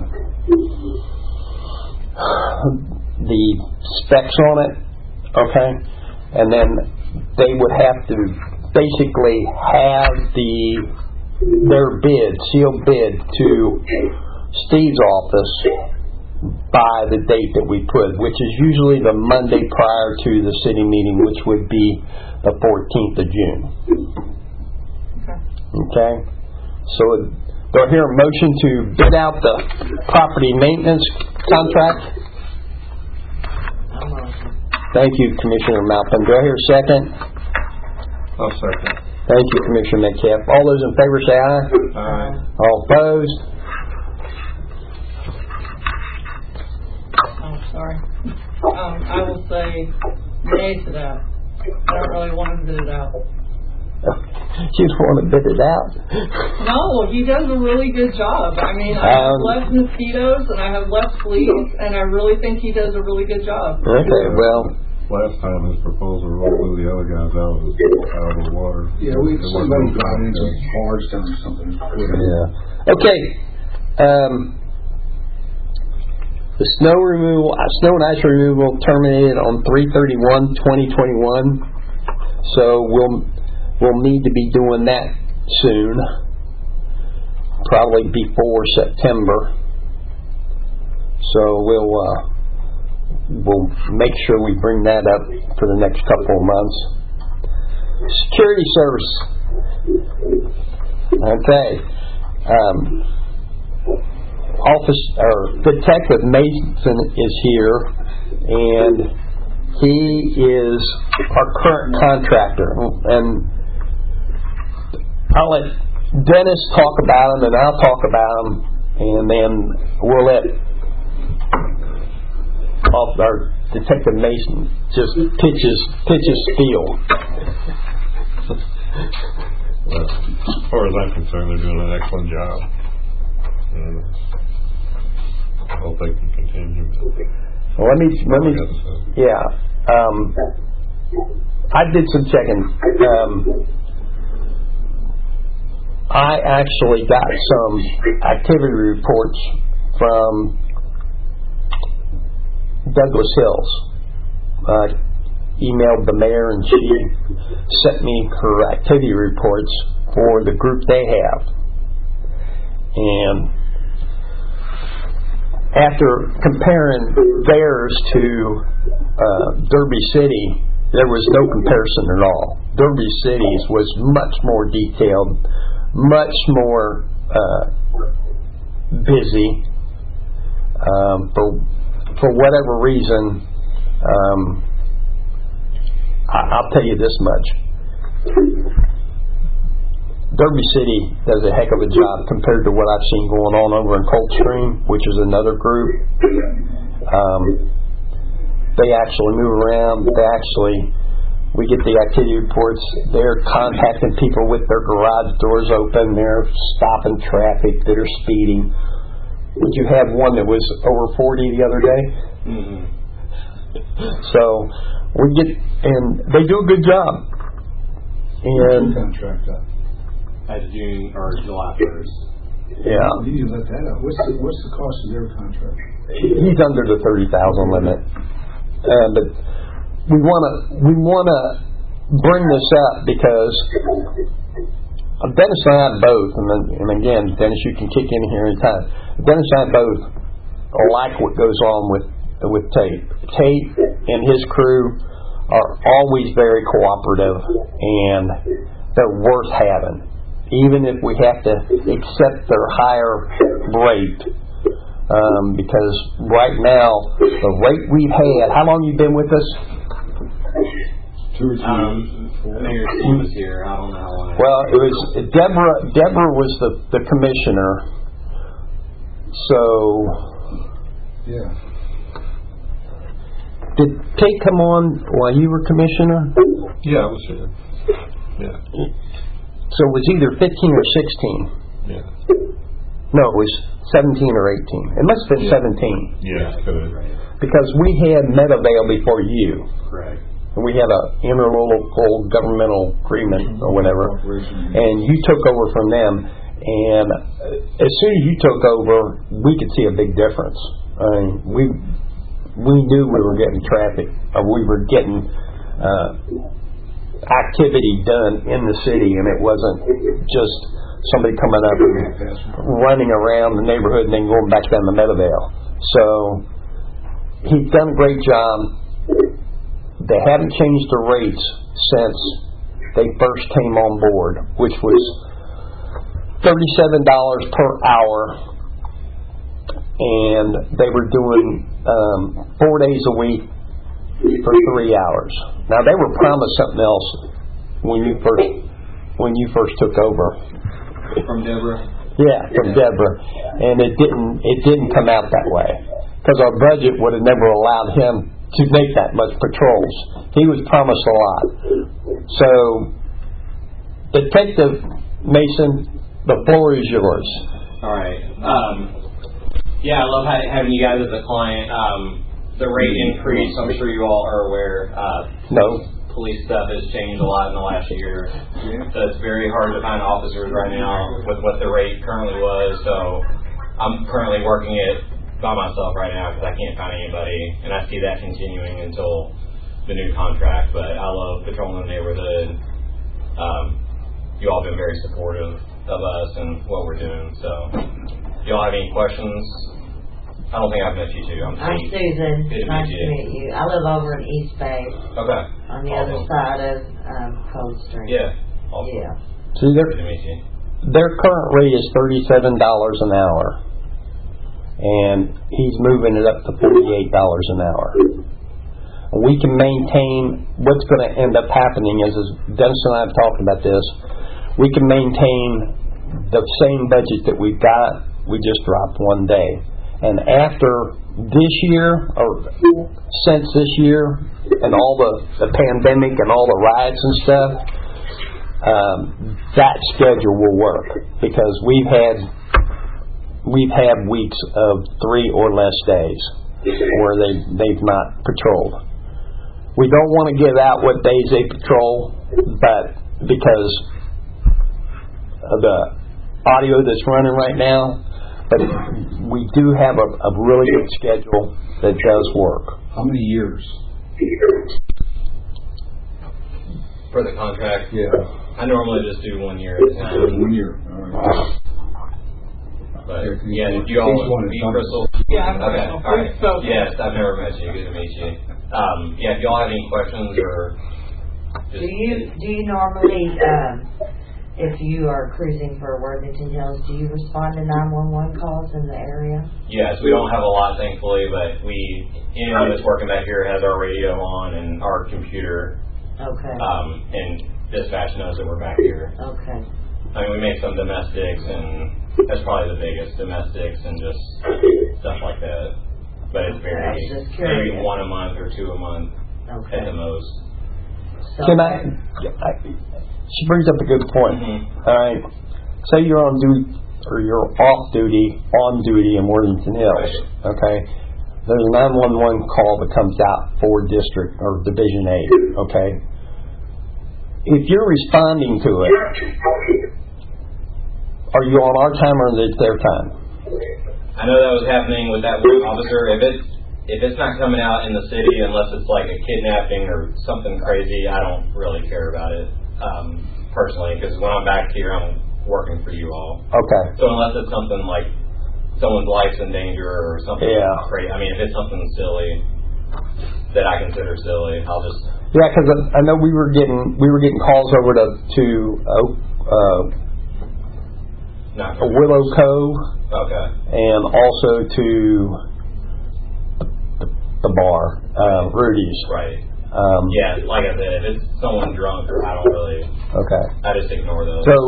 the specs on it, okay, and then they would have to basically have the their bid, sealed bid to Steve's office by the date that we put, which is usually the Monday prior to the city meeting, which would be the fourteenth of June. Okay. Okay? So do I hear a motion to bid out the property maintenance contract? Thank you, Commissioner Malpin. Do I hear a second? I'll second. Thank you, Commissioner Metcalf. All those in favor say aye. Aye. All opposed? Oh, sorry. Um, I will say nay to that. I don't really want to bid it out. You don't want to bid it out? No, he does a really good job. I mean, I have Um, less mosquitoes and I have less fleas, and I really think he does a really good job. Okay, well, Last time his proposal really blew the other guys out of, out of the water. Yeah, we It wasn't somebody no got into contest. barge down or something. yeah. Okay. Um, the snow removal, uh, snow and ice removal terminated on three thirty-one twenty twenty-one. So we'll we'll need to be doing that soon. probably before September. So we'll uh, we'll make sure we bring that up for the next couple of months. Security service. Okay. Um, office or Detective Mason is here, and he is our current contractor. And I'll let Dennis talk about him, and I'll talk about him, and then we'll let off our Detective Mason just pitches pitches spiel. Well, as far as I'm concerned, they're doing an excellent job, and I hope they can continue. Well, let me let me yeah. Um, I did some checking. Um, I actually got some activity reports from Douglas Hills. I emailed the mayor, and she sent me her activity reports for the group they have. And after comparing theirs to uh, Derby City, there was no comparison at all. Derby City's was much more detailed, much more uh, busy. Um, for for whatever reason, um, I, I'll tell you this much: Derby City does a heck of a job compared to what I've seen going on over in Coldstream, which is another group. Um, they actually move around. They actually, we get the activity reports. They're contacting people with their garage doors open. They're stopping traffic that are speeding. Did you have one that was over forty the other day? Mm-hmm. So we get, and they do a good job. And contract up. At June or July first. Yeah. You need to let that out. What's the what's the cost of their contract? He's under the thirty thousand limit. Uh, but we want to we want to bring this up because Dennis and I both, and, then, and again, Dennis, you can kick in here anytime. Dennis and I both like what goes on with with Tate. Tate and his crew are always very cooperative, and they're worth having, even if we have to accept their higher rate. Um, because right now, the rate we've had, how long you been with us? Two or three Um, Mayor Steve was here. I don't know how long. Well, it was Deborah. Deborah was the, the commissioner. So, yeah. did Tate come on while you were commissioner? Yeah, I was here. Yeah. So it was either fifteen or sixteen. Yeah. No, it was seventeen or eighteen. It must have been Yeah. seventeen. Yeah, good. Because we had Meadowvale before you. Correct. And we had a interlocal governmental agreement or whatever. And you took over from them. And as soon as you took over, we could see a big difference. I mean, we we knew we were getting traffic, or we were getting uh, activity done in the city, and it wasn't just somebody coming up and running around the neighborhood and then going back down to Meadowvale. So he's done a great job. They haven't changed the rates since they first came on board, which was thirty-seven dollars per hour, and they were doing um, four days a week for three hours. Now they were promised something else when you first when you first took over. From Deborah. Yeah, from Deborah, and it didn't it didn't come out that way because our budget would have never allowed him to make that much patrols. He was promised a lot. So, Detective Mason, the floor is yours. All right. Um, yeah, I love having you guys as a client. Um, the rate increase, I'm sure you all are aware. Uh, No. Police stuff has changed a lot in the last year. So it's very hard to find officers right now with what the rate currently was. So I'm currently working it by myself right now because I can't find anybody, and I see that continuing until the new contract. But I love patrolling the neighborhood. Um, you all have been very supportive of us and what we're doing. So, if y'all have any questions? I don't think I've met you two. I'm I'm Steve. Susan. Good to Nice meet to you. meet you. I live over in East Bay Okay. on the Awesome. other side of um, Cold Stream. Yeah. Awesome. Yeah. See, their, Good to meet you. their current rate is thirty-seven dollars an hour. And he's moving it up to forty-eight dollars an hour. We can maintain, what's going to end up happening is, is Dennis and I have talked about this, we can maintain the same budget that we've got, we just dropped one day. And after this year, or since this year, and all the, the pandemic and all the riots and stuff, um, that schedule will work. Because we've had, we've had weeks of three or less days where they, they've not patrolled. We don't want to give out what days they patrol, but because of the audio that's running right now, but we do have a, a really good schedule that does work. How many years? For the contract, Yeah. I normally just do one year at a time. One year. All right. But Yeah, 'cause yeah, each if you all one want to is meet something. Crystal. Yeah, I'm Okay, Crystal. all right. So, Yes, I've never met you. Good to meet you. Um, yeah, if y'all have any questions or just Do you do you normally, um, if you are cruising for Worthington Hills, do you respond to nine one one calls in the area? yes, we don't have a lot, thankfully, but we anyone that's working back here has our radio on and our computer, Okay. um, and dispatch knows that we're back here. Okay. I mean, we make some domestics, and that's probably the biggest, domestics and just stuff like that. But it's very, I was just maybe curious. one a month or two a month Okay. at the most. So, Can I, I? She brings up a good point. Mhm. All right. Say you're on duty or you're off duty, on duty in Worthington Hills. Okay. There's a nine one one call that comes out for district or division eight. Okay. If you're responding to it, are you on our time or is it their time? I know that was happening with that one officer. If it's if it's not coming out in the city, unless it's like a kidnapping or something crazy, I don't really care about it um, personally. Because when I'm back here, I'm working for you all. Okay. So unless it's something like someone's life's in danger or something Yeah. crazy, I mean, if it's something silly that I consider silly, I'll just Yeah, because I know we were getting we were getting calls over to to uh, not. uh, Willow Cove Okay. and also to the, the bar, uh, Rudy's. Right. Um, Yeah, like I said, if it's someone drunk, I don't really. Okay. I just ignore those. So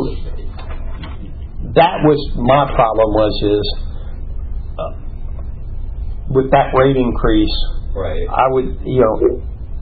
that was my problem was is uh, with that rate increase, right. I would you know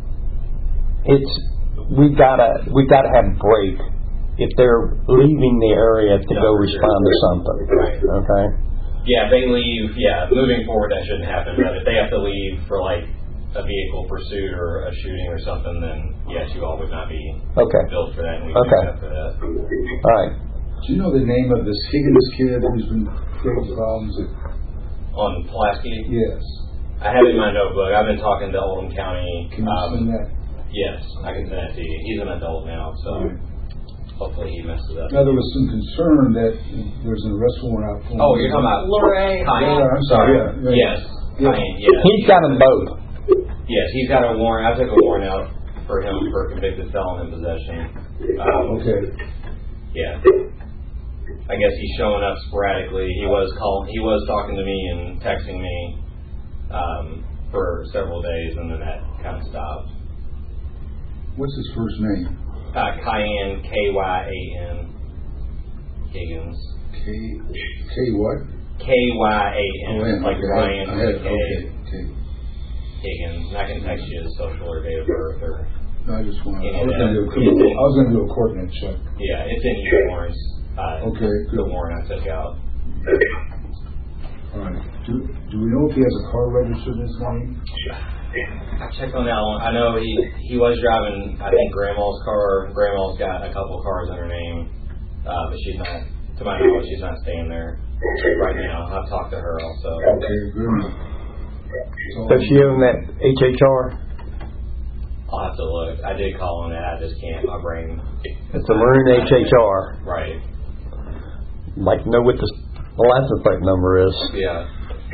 it's we've got to we've got to have a break if they're leaving the area to No, go for respond sure. to something. Right. Okay. Yeah, if they leave, yeah, moving forward that shouldn't happen. But if they have to leave for like a vehicle pursuit or a shooting or something, then yes, you all would not be Okay. billed for that, and we Okay. would accept for that. All right. Do you know the name of this Higgins kid who's been creating problems? On Pulaski, Yes. I have it in my notebook. I've been talking to Oldham County. Can you um, send that? Yes, I can send it to you. He's an adult now, so Right. hopefully he messes up. Now, there was some concern that there's an arrest warrant out for him. Oh, you're talking about Lorraine. Cayenne. Yeah, I'm sorry. Yeah, yeah. Yes, Yeah. Cayenne, yes. He's got them both. Yes, he's got a warrant. I took a warrant out for him for convicted felon in possession. Um, Okay. Yeah. I guess he's showing up sporadically. He was calling. He was talking to me and texting me um, for several days, and then that kind of stopped. What's his first name? Uh, Cayenne, K Y A N, Higgins. K. K. what? K Y A N, Oh, N. like Okay. Ryan I had with it. a K. Okay. Okay. Higgins. And I can text you his social or date of birth or. No, I just wanted. Yeah, I was going to do a yeah. criminal. I was going to do a coordinate check. Yeah, it's in each warrants. Uh, Okay, The good. warrant I took out. All right. Do Do we know if he has a car registered in his name? I checked on that one. I know he he was driving, I think, Grandma's car. Grandma's got a couple cars in her name, uh, but she's not, to my knowledge, she's not staying there right now. I've talked to her also. Okay, good. So, Does she own that H H R? I'll have to look. I did call on that. I just can't. My brain. It's a Maroon H H R. Right. like know what the, the license plate number is. Yeah.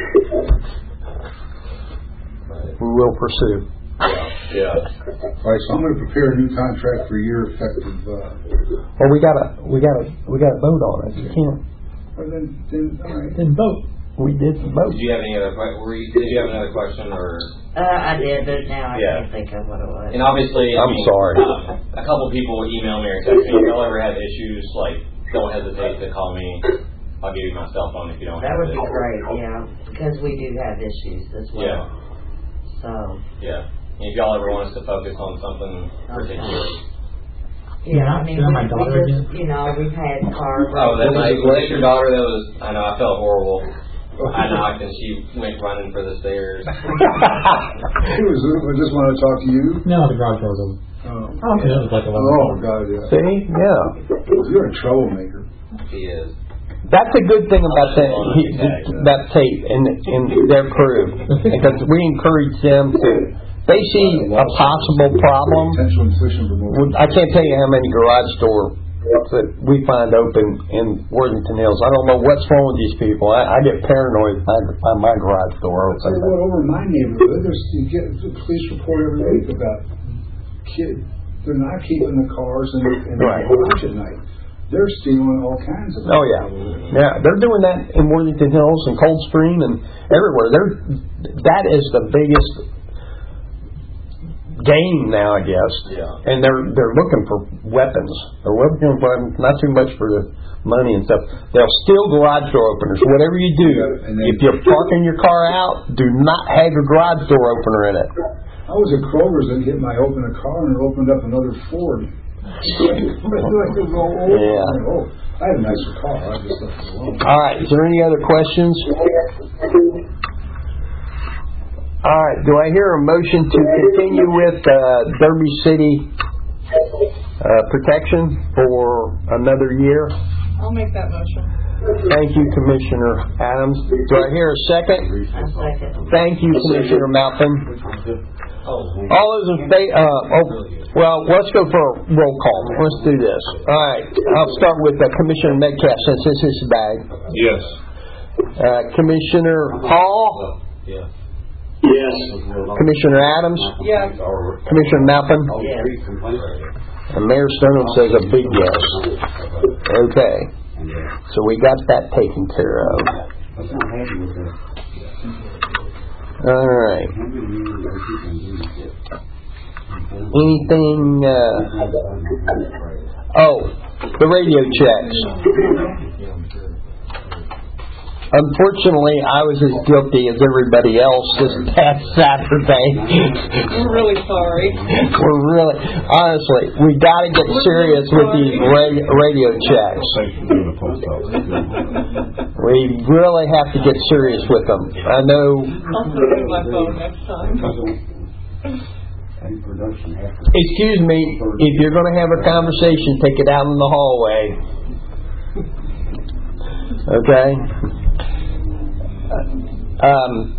We will pursue. Yeah. Yeah. All right, so I'm going to prepare a new contract for a year effective. Uh, Well, we gotta, we gotta, we gotta vote on it. You can't. well, then, then, all right. Then vote. We did vote. Did you have any other? que- Were you, did you have another question or? Uh, I did, but now I Yeah. can't think of what it was. And obviously, I I'm mean, sorry. Um, a couple people email me or text me. If y'all ever have issues, like, don't hesitate to call me. I'll give you my cell phone if you don't That have would it. be great, yeah, because we do have issues as well. Yeah. So, Yeah. And if y'all ever want us to focus on something particular. yeah, I mean, Can I have my we, we daughter just, again? you know, we've had car. Oh, that night, was that your daughter? That was, I know, I felt horrible. I knocked and she went running for the stairs. It was, I just wanted to talk to you. No, the garage door was open. Oh, Okay, that was like eleven. oh God, yeah. See? Yeah. You're a troublemaker. She is. That's a good thing about that, he, that tape and, and their crew, because we encourage them to, they see a possible problem. Potential infliction of emotion. I can't tell you how many garage doors that we find open in Worthington Hills. I don't know what's wrong with these people. I, I get paranoid if I find my garage door Tell you open. what, over in my neighborhood, there's, you get a police report every week about kids. They're not keeping the cars in, in Right. the garage at night. They're stealing all kinds of. Oh yeah, yeah. They're doing that in Worthington Hills and Coldstream and everywhere. They're that is the biggest game now, I guess. Yeah. And they're they're looking for weapons. They're looking for weapons, not too much for the money and stuff. They'll steal garage door openers. Whatever you do, Yeah, and then- if you're parking your car out, do not have your garage door opener in it. I was at Kroger's and hit my open a car and it opened up another Ford. Like it was all over. Yeah. I'm like, oh, I had a nicer car. I just left it alone. All right. Is there any other questions? All right. Do I hear a motion to continue with uh, Derby City uh, protection for another year? I'll make that motion. Thank you, Commissioner Adams. Do I hear a second? A second. Thank you, Commissioner Malcolm. All those in favor? Uh, oh, well, let's go for a roll call. Let's do this. All right. I'll start with uh, Commissioner Metcalf since this is his bag. Yes. Uh, Commissioner Hall. Yeah. Yes. Commissioner Adams. Yes. Commissioner Malcolm. Yes. And Mayor Stoneham says a big yes. Okay. So we got that taken care of. All right. Anything? Uh, oh, the radio checks. Unfortunately, I was as guilty as everybody else this past Saturday. We're really sorry. We're really, honestly, we got to get serious with these ra- radio checks. Thanks for doing the post office. We really have to get serious with them. I know. I'll put it in my phone next time. Excuse me, if you're going to have a conversation, take it out in the hallway. Okay? Um,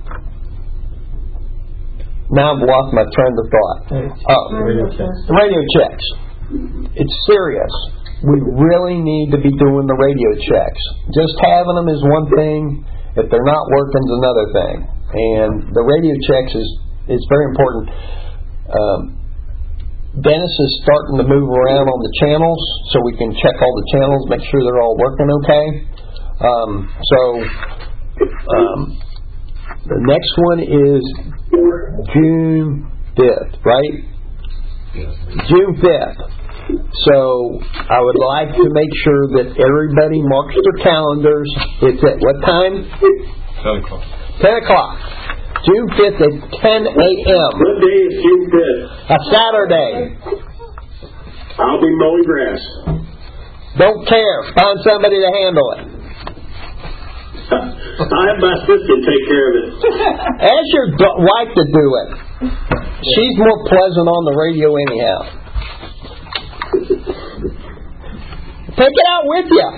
now I've lost my train of thought. Oh, Radio checks. the radio checks. It's serious. We really need to be doing the radio checks. Just having them is one thing. If they're not working, is another thing. And the radio checks is is very important. Um, Dennis is starting to move around on the channels so we can check all the channels, make sure they're all working okay. Um, so um, the next one is June fifth, right? June fifth. So I would like to make sure that everybody marks their calendars. It's at what time? ten o'clock. ten o'clock. June fifth at ten a.m. What day is June fifth? A Saturday. I'll be mowing grass. Don't care. Find somebody to handle it. I'll have my assistant take care of it. Ask your do- wife to do it. She's more pleasant on the radio anyhow. Take it out with you.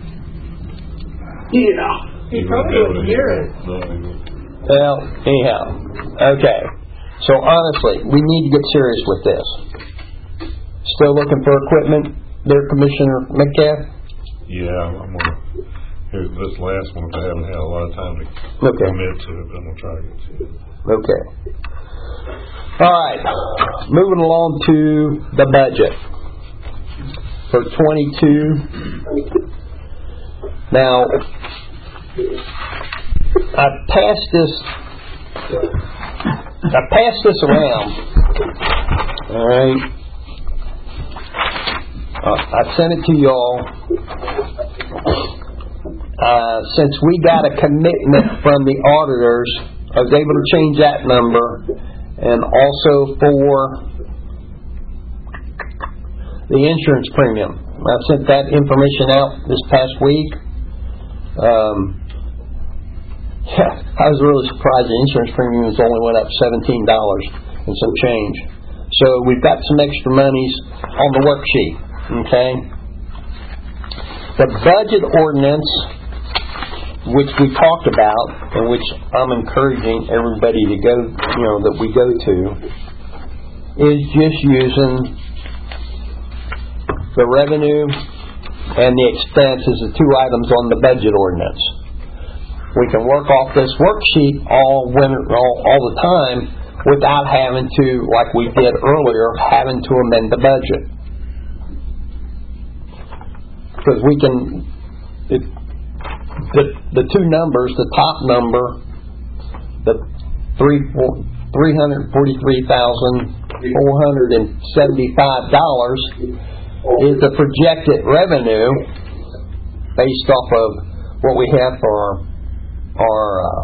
Yeah. He probably wouldn't hear it. Well, anyhow. Okay. So honestly, we need to get serious with this. Still looking for equipment there, Commissioner Metcalf? Yeah, I'm gonna, here, this last one, if I haven't had a lot of time to Okay. commit to it, but I'm gonna try to get to it. Okay. All right. Moving along to the budget for twenty-two. Now, I passed this. I passed this around. All right. Uh, I sent it to y'all. Uh, since we got a commitment from the auditors, I was able to change that number, and also for the insurance premium. I sent that information out this past week. Um, yeah, I was really surprised the insurance premiums only went up seventeen dollars and some change. So we've got some extra monies on the worksheet. Okay. The budget ordinance, which we talked about, and which I'm encouraging everybody to go, you know, that we go to, is just using the revenue and the expense as the two items on the budget ordinance. We can work off this worksheet all winter, all, all the time without having to, like we did earlier, having to amend the budget. Because we can, it, the the two numbers, the top number, the three three hundred forty three thousand four hundred and seventy five dollars is the projected revenue based off of what we have for our, our uh,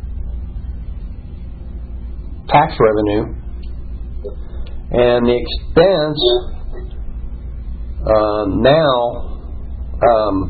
tax revenue, and the expense uh, now. Um,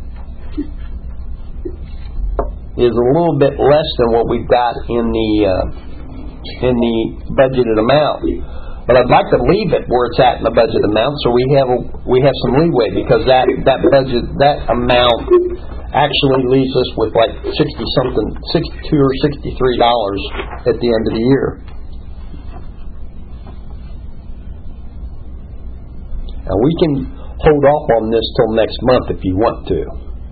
is a little bit less than what we've got in the uh, in the budgeted amount, but I'd like to leave it where it's at in the budget amount, so we have a, we have some leeway, because that that budget that amount actually leaves us with like sixty something, sixty-two or sixty-three dollars at the end of the year. Now we can hold off on this till next month if you want to.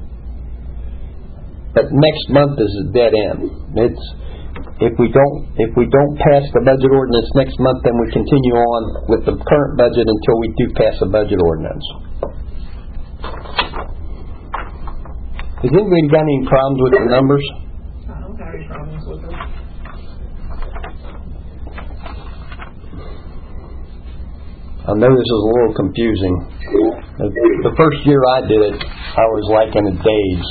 But next month is a dead end. It's if we don't if we don't pass the budget ordinance next month, then we continue on with the current budget until we do pass a budget ordinance. Has anybody got any problems with the numbers? I don't have any problems with it. I know this is a little confusing. The, the first year I did it, I was like in a daze.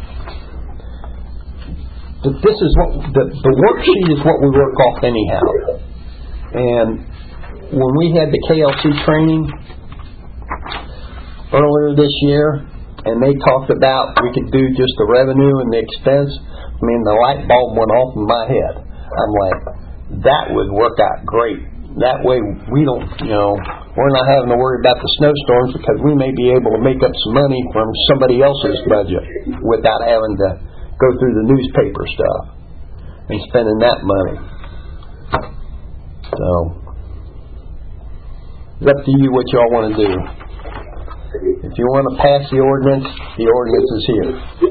But this is what the, the worksheet is what we work off anyhow. And when we had the K L C training earlier this year, and they talked about we could do just the revenue and the expense, I mean, the light bulb went off in my head. I'm like, that would work out great. That way we don't, you know, we're not having to worry about the snowstorms, because we may be able to make up some money from somebody else's budget without having to go through the newspaper stuff and spending that money. So, it's up to you what y'all want to do. If you want to pass the ordinance, the ordinance is here.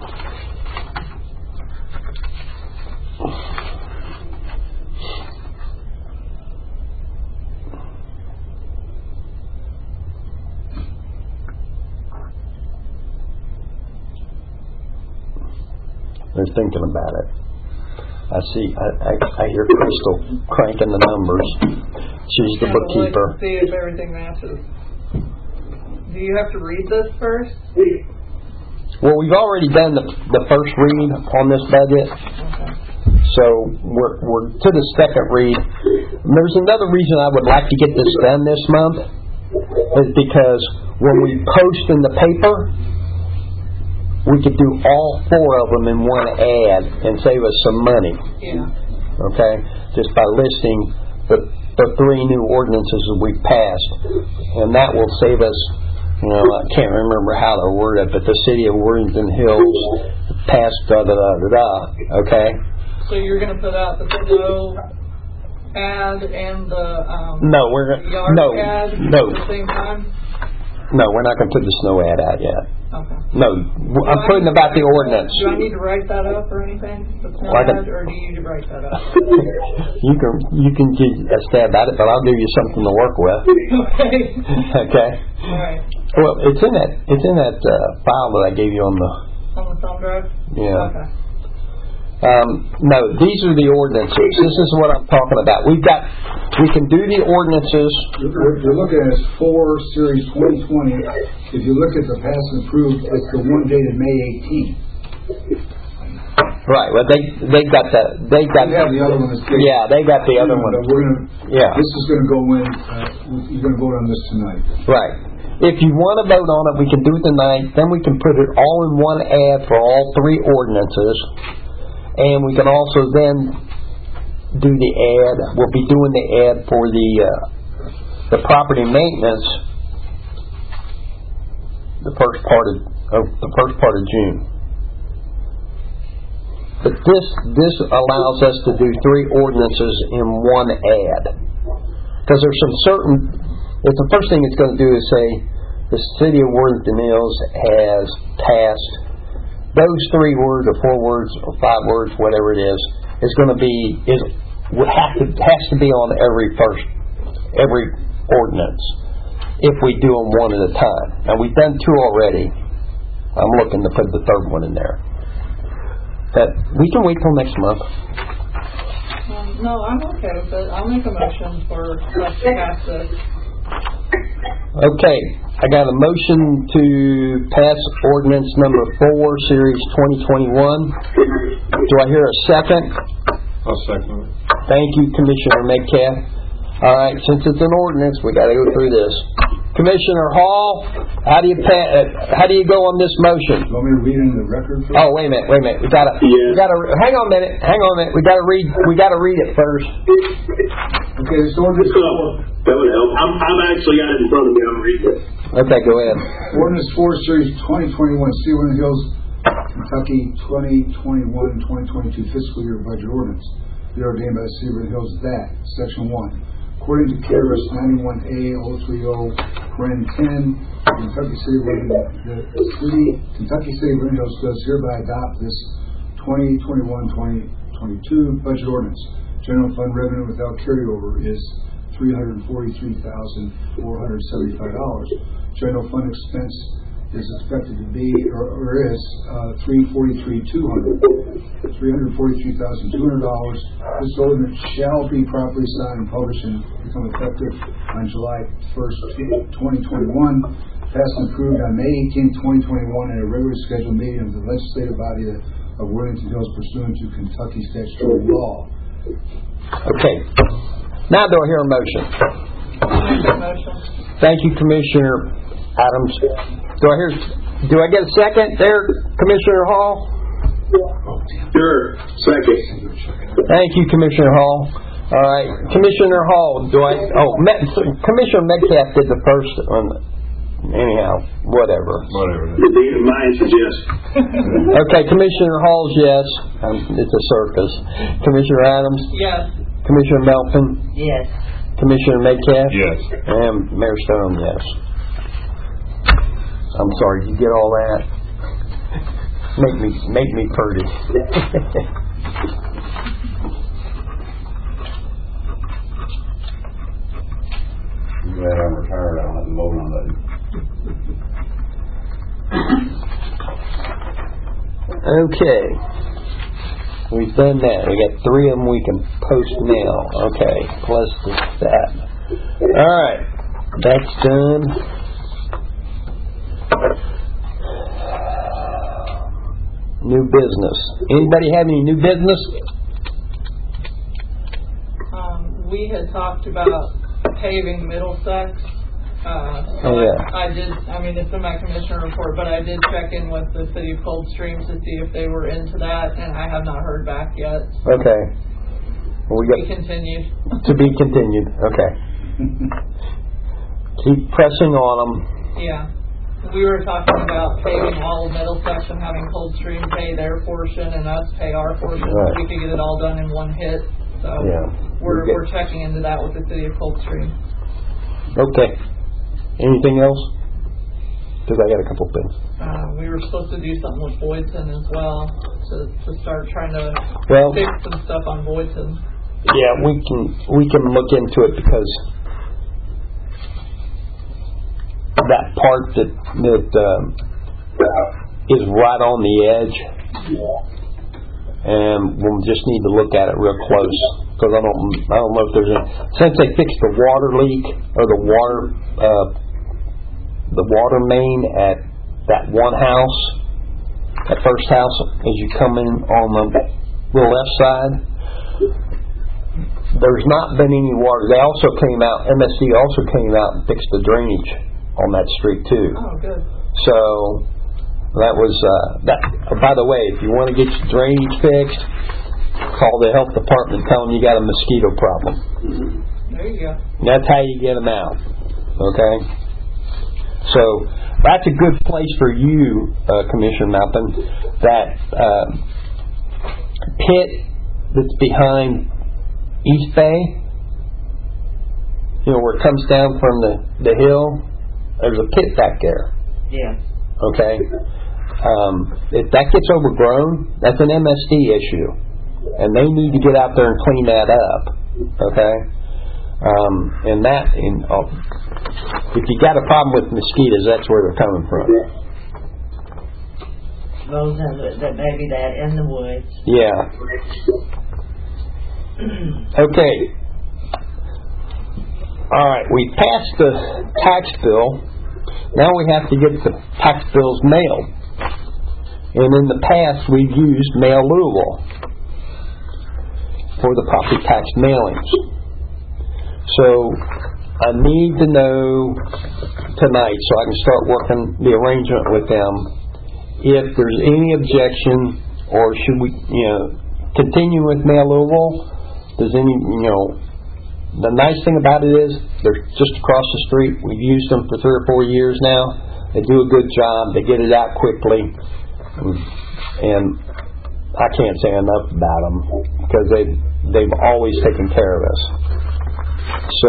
They're thinking about it. I see. I, I, I hear Crystal cranking the numbers. She's the Yeah, bookkeeper. let's see if everything matches. Do you have to read this first? Well, we've already done the the first read on this budget, Okay. so we're we're to the second read. And there's another reason I would like to get this done this month, is because when we post in the paper, we could do all four of them in one ad and save us some money. Yeah. Okay, just by listing the the three new ordinances that we've passed, and that will save us. You know, I can't remember how to word it, but the city of Worthington Hills passed da da da da da. Okay. So you're going to put out the snow ad and the um, No, we're yard no ad no at the same time? No, we're not going to put the snow ad out yet. Okay. No, I'm putting about the ordinance. Do I need to write that up or anything? The snow Well, I can- ad, or do you write that up? You can you can get a stab at it, but I'll give you something to work with. Okay. Okay. All right. Well, it's in that it's in that uh, file that I gave you on the. On the thumb drive? Yeah. Okay. Um, no, these are the ordinances. This is what I'm talking about. We've got, we can do the ordinances. You're, you're looking at four series twenty twenty. If you look at the pass and approved, it's the one dated May eighteenth. Right. Well, they they got the they got. You have the other one that's dated. Yeah, they got the other one. But we're gonna. Yeah. This is gonna go in. Uh, you're gonna vote on this tonight. Right. If you want to vote on it, we can do it tonight. Then we can put it all in one ad for all three ordinances. And we can also then do the ad. We'll be doing the ad for the uh, the property maintenance the first part of oh, the first part of June. But this this allows us to do three ordinances in one ad, because there's some certain. If the first thing it's going to do is say the city of Worthington Hills has passed. Those three words, or four words, or five words, whatever it is, is going to be is would have to has to be on every first every ordinance if we do them one at a time. Now we've done two already. I'm looking to put the third one in there, but we can wait till next month. Um, no, I'm okay with it. I'll make a motion for us to pass this. Okay, I got a motion to pass ordinance number four, series twenty twenty-one. Do I hear a second? I'll second it. Thank you, Commissioner Metcalf. All right, since it's an ordinance, we got to go through this. Commissioner Hall, how do you pa- uh, how do you go on this motion? You want me to read into the record first? Oh, wait a minute, wait a minute. We got to, we got to. Hang on a minute, hang on a minute. We got to read. We got to read it first. Okay, this ordinance four. That would help. I'm, I'm actually got it in front of me. I'm reading it. Okay, go ahead. Ordinance four, series twenty twenty-one, Sealand Hills, Kentucky, twenty twenty-one twenty twenty-two fiscal year budget ordinance. Be ordained by the City of Vernon Hills that, section one, according to K R S ninety-one A oh three oh, paren ten, the Kentucky City of Vernon, the city, Kentucky City of Vernon Hills does hereby adopt this twenty twenty-one twenty twenty-two budget ordinance. General fund revenue without carryover is three hundred forty-three thousand four hundred seventy-five dollars. General fund expense is expected to be, or, or is, uh, three hundred forty-three thousand two hundred dollars. three hundred forty-three thousand two hundred dollars. This ordinance shall be properly signed and published and become effective on July first, twenty twenty-one. Passed and approved on May eighteenth, twenty twenty-one at a regularly scheduled meeting of the legislative body of Worthington Hills pursuant to Kentucky statutory law. Okay. Now do I hear a motion? Make that motion. Thank you, Commissioner Adams. Do I hear? Do I get a second there, Commissioner Hall? Sure. Second. Thank you, Commissioner Hall. All right, Commissioner Hall. Do I? Oh, Met, Commissioner Metcalf did the first one. Anyhow, whatever. Whatever. My answer is yes. Okay, Commissioner Hall's yes. Um, it's a circus. Commissioner Adams. Yes. Commissioner Melton. Yes. Commissioner Metcalf. Yes. And Mayor Stone, yes. I'm sorry, did you get all that? Make me, make me pretty. I'm glad I'm retired. I don't have to vote on that. Okay. We've done that. We got three of them we can post now. Okay. Plus that. All right. That's done. New business. Anybody have any new business? Um, we had talked about paving Middlesex. Uh, so Oh, yeah. I, I did, I mean, it's in my commissioner report, but I did check in with the city of Coldstream to see if they were into that, and I have not heard back yet. Okay. Well, we We got continued. to be continued. Okay. Keep pressing on them. Yeah. We were talking about paving all of Middlesex and having Coldstream pay their portion and us pay our portion, so Right. we could get it all done in one hit. So Yeah. we're Okay. we're checking into that with the city of Coldstream. Okay. Anything else? Because I got a couple things. Uh, we were supposed to do something with Boydton as well, to, to start trying to Well, fix some stuff on Boydton. yeah, we can we can look into it because that part that that um, is right on the edge, and we'll just need to look at it real close because I don't I don't know if there's any, since they fixed the water leak or the water uh, the water main at that one house, that first house as you come in on the, the left side. There's not been any water. They also came out, M S D also came out and fixed the drainage on that street too. Oh, good. So that was, uh, that. Oh, by the way, if you want to get your drainage fixed, call the health department and tell them you got a mosquito problem. There you go. And that's how you get them out. Okay? So that's a good place for you, uh, Commissioner Mappin, that uh, pit that's behind East Bay, you know, where it comes down from the, the hill, there's a pit back there. Yeah. Okay? Um, if that gets overgrown, that's an M S D issue. And they need to get out there and clean that up. Okay? Um, and that, in, uh, if you got a problem with mosquitoes, that's where they're coming from. Those in the, that maybe that in the woods. Yeah. Okay. All right. We passed the tax bill. Now we have to get the tax bills mailed. And in the past, we've used Mail Louisville for the property tax mailings. So I need to know tonight so I can start working the arrangement with them if there's any objection, or should we, you know, continue with Mail Louisville? Does any, you know, the nice thing about it is they're just across the street. We've used them for three or four years now. They do a good job. They get it out quickly, and I can't say enough about them because they they've always taken care of us. So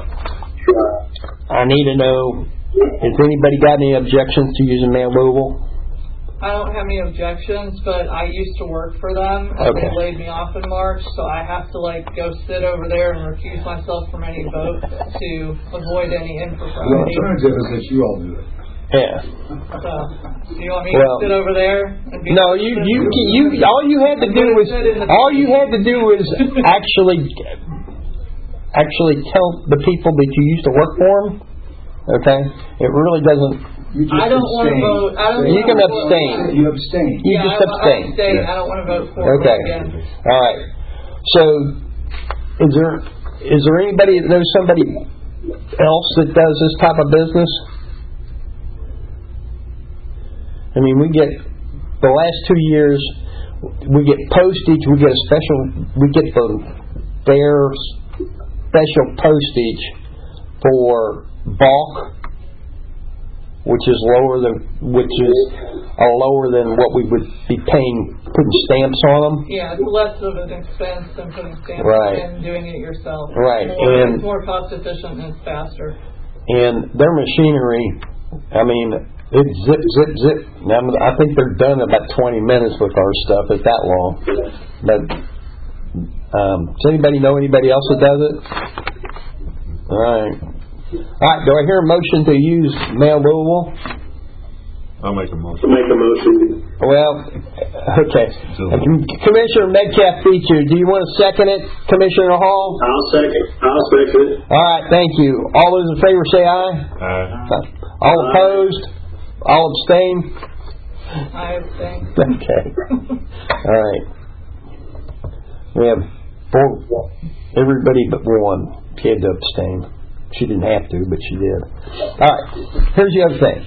I need to know, has anybody got any objections to using Mail Louisville? I don't have any objections, but I used to work for them, and Okay. they laid me off in March, so I have to like go sit over there and recuse myself from any vote to avoid any The impropriety. alternative is that you all do it. Yeah. So, do you want me Well, to sit over there? And be No, you you you all you had to do was all you had to do was actually actually tell the people that you used to work for them. Okay, it really doesn't. You just I don't want to abstain. vote. I don't You wanna can vote. abstain. You abstain. You yeah, just I, abstain. I abstain. Yeah. I don't want to vote for Okay. it again. All right. So, is there is there anybody that knows somebody else that does this type of business? I mean, we get the last two years. We get postage. We get a special. We get the their special postage for bulk, which is lower than which is uh, lower than what we would be paying putting stamps on them. Yeah, it's less of an expense than putting stamps Right. and doing it yourself. Right, It's more, and- it's more cost efficient and it's faster. And their machinery, I mean, it's zip, zip, zip. Now, I think they're done in about twenty minutes with our stuff. It's that long. But um, does anybody know anybody else that does it? All right. All right. Do I hear a motion to use Mail Louisville? I'll make a motion. Make a motion. Well, okay. Commissioner Metcalf Beecher, do you want to second it, Commissioner Hall? I'll second. I'll second it. All right, thank you. All those in favor say aye. Aye. All opposed? All abstain? I abstain. Okay. All right. We have four, everybody but one. She had to abstain. She didn't have to, but she did. All right. Here's the other thing.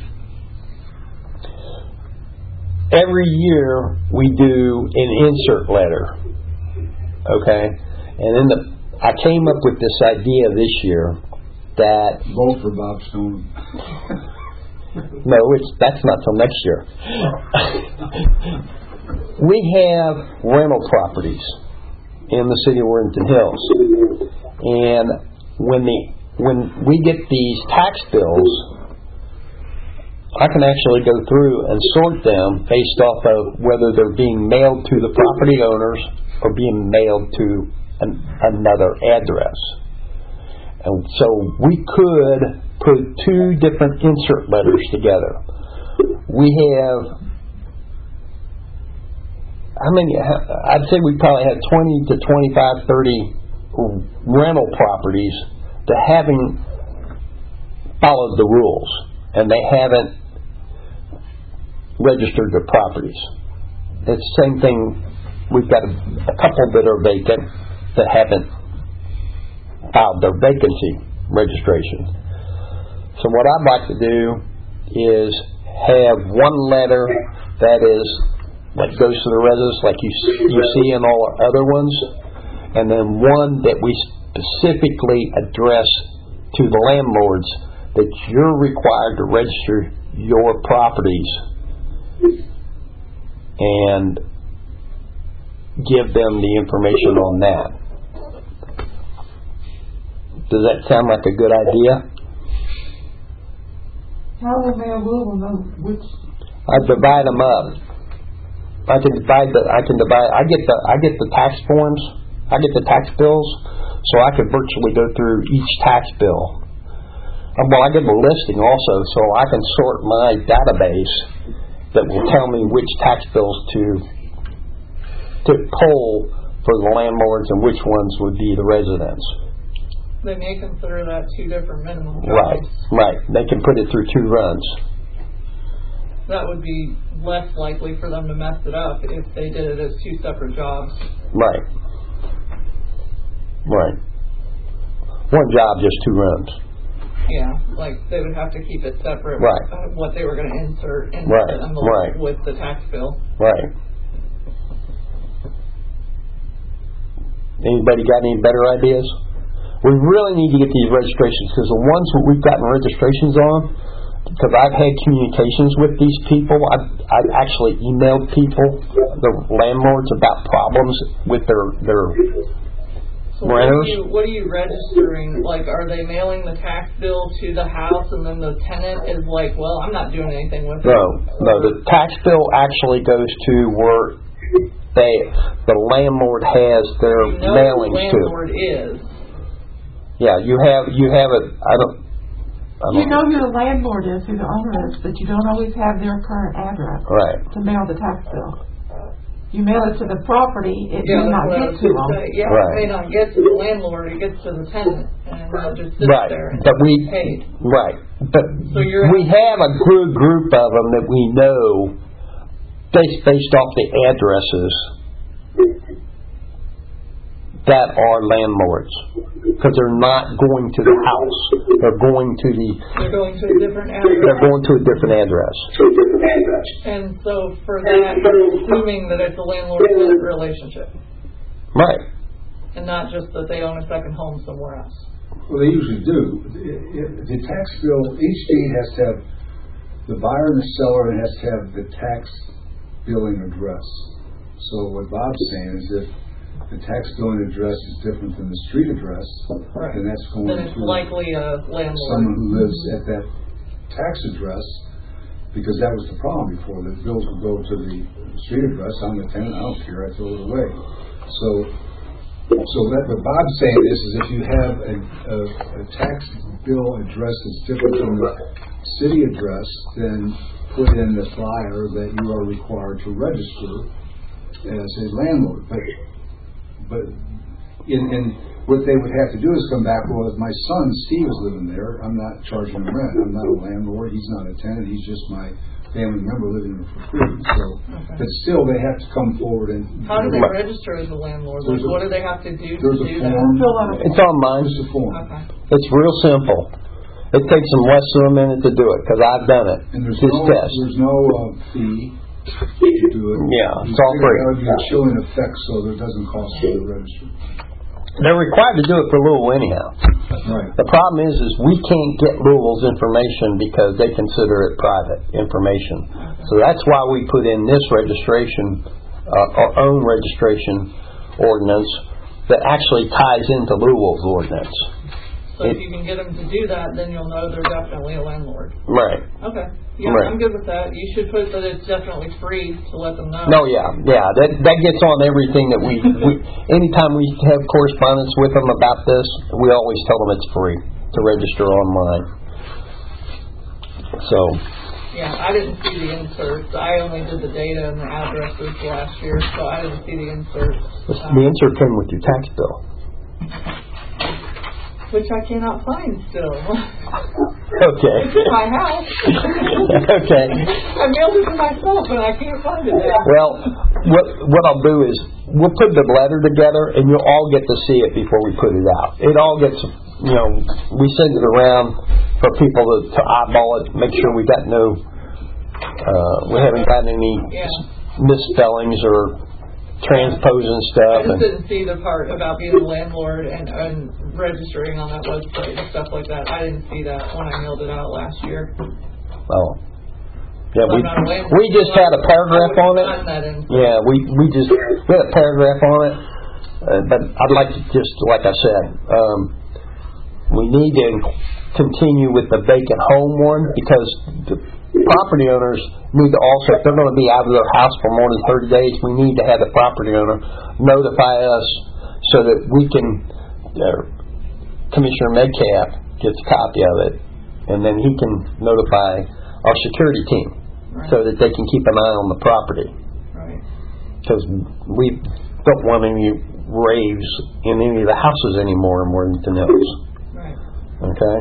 Every year we do an insert letter. Okay? And in the I came up with this idea this year that Vote for Bob Stone. no, it's that's not till next year. We have rental properties in the city of Worthington Hills, and when the when we get these tax bills, I can actually go through and sort them based off of whether they're being mailed to the property owners or being mailed to an, another address. And so we could put two different insert letters together. We have, I mean, I'd say we probably have twenty to twenty-five, thirty rental properties that haven't followed the rules, and they haven't registered their properties. It's the same thing. We've got a, a couple that are vacant that haven't filed their vacancy registration. So what I'd like to do is have one letter that is that goes to the residents, like you you see in all our other ones, and then one that we specifically address to the landlords that you're required to register your properties and give them the information on that. Does that sound like a good idea? How will Mayor Will know which? I divide them up. I can divide the. I can divide. I get the. I get the tax forms. I get the tax bills, so I could virtually go through each tax bill. Um, well, I get the listing also, so I can sort my database that will tell me which tax bills to to pull for the landlords and which ones would be the residents. They may consider that two different minimum jobs. Right, right. They can put it through two runs. That would be less likely for them to mess it up if they did it as two separate jobs. Right. Right. One job, just two runs. Yeah, like they would have to keep it separate. Right. Uh, what they were going to insert into right. the envelope right. with the tax bill. Right. Anybody got any better ideas? We really need to get these registrations, because the ones that we've gotten registrations on, because I've had communications with these people, I've, I've actually emailed people, the landlords, about problems with their their so renters. What are, you, what are you registering? Like, are they mailing the tax bill to the house, and then the tenant is like, well, I'm not doing anything with it? No, no. The tax bill actually goes to where they the landlord has their you know mailings the landlord to. is. Yeah, you have you have it. I don't. I don't You know who the landlord is, who the owner is, but you don't always have their current address right. to mail the tax bill. You mail it to the property, it Yeah, may not that's what I get was to gonna them. say. Yeah, Right. it may not get to the landlord, it gets to the tenant, and it just sits Right, there and but we paid. right, but So you're we have a good group of them that we know based based off the addresses that are landlords, because they're not going to the house; they're going to the They're going to a different address. they're going to a different address. And so for that, you're assuming that it's a landlord-tenant relationship, Right. and not just that they own a second home somewhere else. Well, they usually do. It- The tax bill, each deed has to have the buyer and the seller, and has to have the tax billing address. So what Bob's saying is if the tax billing address is different than the street address, Right. then that's going Then it's to likely a landlord. someone who lives at that tax address, because that was the problem before. The bills would go to the street address. I'm the tenant. I don't care. I throw it away. So, so that what Bob's saying is, is if you have a, a, a tax bill address that's different from the city address, then put in the flyer that you are required to register as a landlord. But, but in, in what they would have to do is come back, well, if my son Steve is living there, I'm not charging him rent. I'm not a landlord. He's not a tenant. He's just my family member living there for free. So, Okay. but still, they have to come forward and. How do they register as a landlord? Like, There's a- what do they have to do to There's a do form. that? Fill out a It's online. There's a form. Okay. It's real simple. It takes them less than a minute to do it, because I've done it. And there's This no, test. there's no uh, fee to do it. Yeah, We it's all figured free. That would be a chilling effect, so that it doesn't cost you to register. They're required to do it for Louisville anyhow. Right. The problem is, is we can't get Louisville's information because they consider it private information. So that's why we put in this registration, uh, our own registration ordinance that actually ties into Louisville's ordinance. So if you can get them to do that, then you'll know they're definitely a landlord. Right. Okay. Yeah, Right. I'm good with that. You should put that it's definitely free to let them know. No, yeah, yeah. That that gets on everything that we, we. Anytime we have correspondence with them about this, we always tell them it's free to register online. So. Yeah, I didn't see the inserts. I only did the data and the addresses last year, so I didn't see the inserts. Um, The insert came with your tax bill. Which I cannot find still. Okay. It's in my house. Okay. I mailed it to myself, and I can't find it now. Well, what what I'll do is we'll put the letter together, and you'll all get to see it before we put it out. It all gets, you know, we send it around for people to, to eyeball it, make sure we got no, uh, we haven't gotten any Yeah. misspellings or transposing stuff. I just And, didn't see the part about being a landlord and, and registering on that website and stuff like that. I didn't see that when I mailed it out last year. oh. Yeah, we I'm not a landlord. we just had a paragraph on it. I would've gotten that in. Yeah, we we just we had a paragraph on it, uh, but I'd like to just, like I said, um, we need to continue with the vacant home one because the property owners need to also, if they're going to be out of their house for more than thirty days, we need to have the property owner notify us so that we can, uh, Commissioner Medcalf gets a copy of it, and then he can notify our security team Right. so that they can keep an eye on the property. Right. Because we don't want any raves in any of the houses anymore in Worthington Hills. Right. Okay?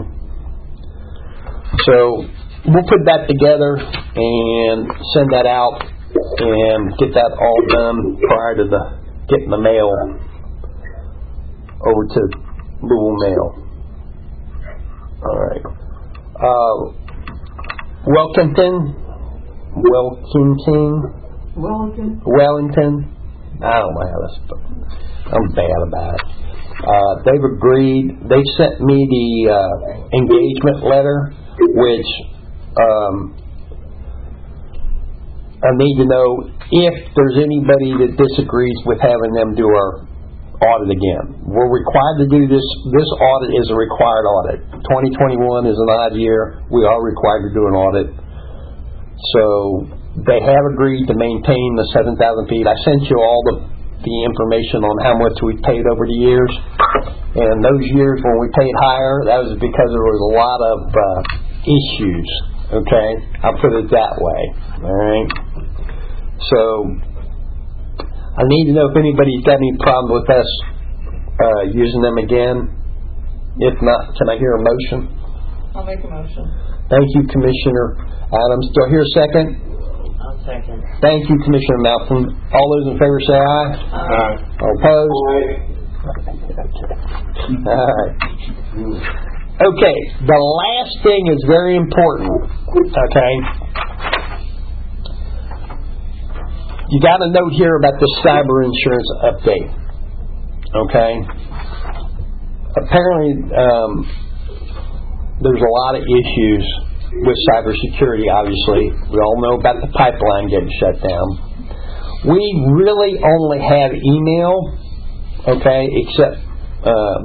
So we'll put that together and send that out and get that all done prior to the getting the mail over to Louisville Mail. All right. Uh, Welkington, Welkington, Wellington. Wellington. I don't know how to spell. I'm bad about it. Uh, they've agreed. They sent me the uh, engagement letter, which um, I need to know if there's anybody that disagrees with having them do our audit again. We're required to do this. This audit is a required audit. twenty twenty-one is an odd year. We are required to do an audit. So they have agreed to maintain the seven thousand feet. I sent you all the, the information on how much we paid over the years. And those years when we paid higher, that was because there was a lot of uh, issues. Okay? I'll put it that way. All right? So I need to know if anybody's got any problem with us uh, using them again. If not, can I hear a motion? I'll make a motion. Thank you, Commissioner Adams. Do I hear a second? I'll second. Thank you, Commissioner Malcolm. All those in favor say aye. Aye. All opposed? All right. Okay, the last thing is very important. Okay? You got a note here about the cyber insurance update. Okay? Apparently, um, there's a lot of issues with cybersecurity, obviously. We all know about the pipeline getting shut down. We really only have email, okay, except um,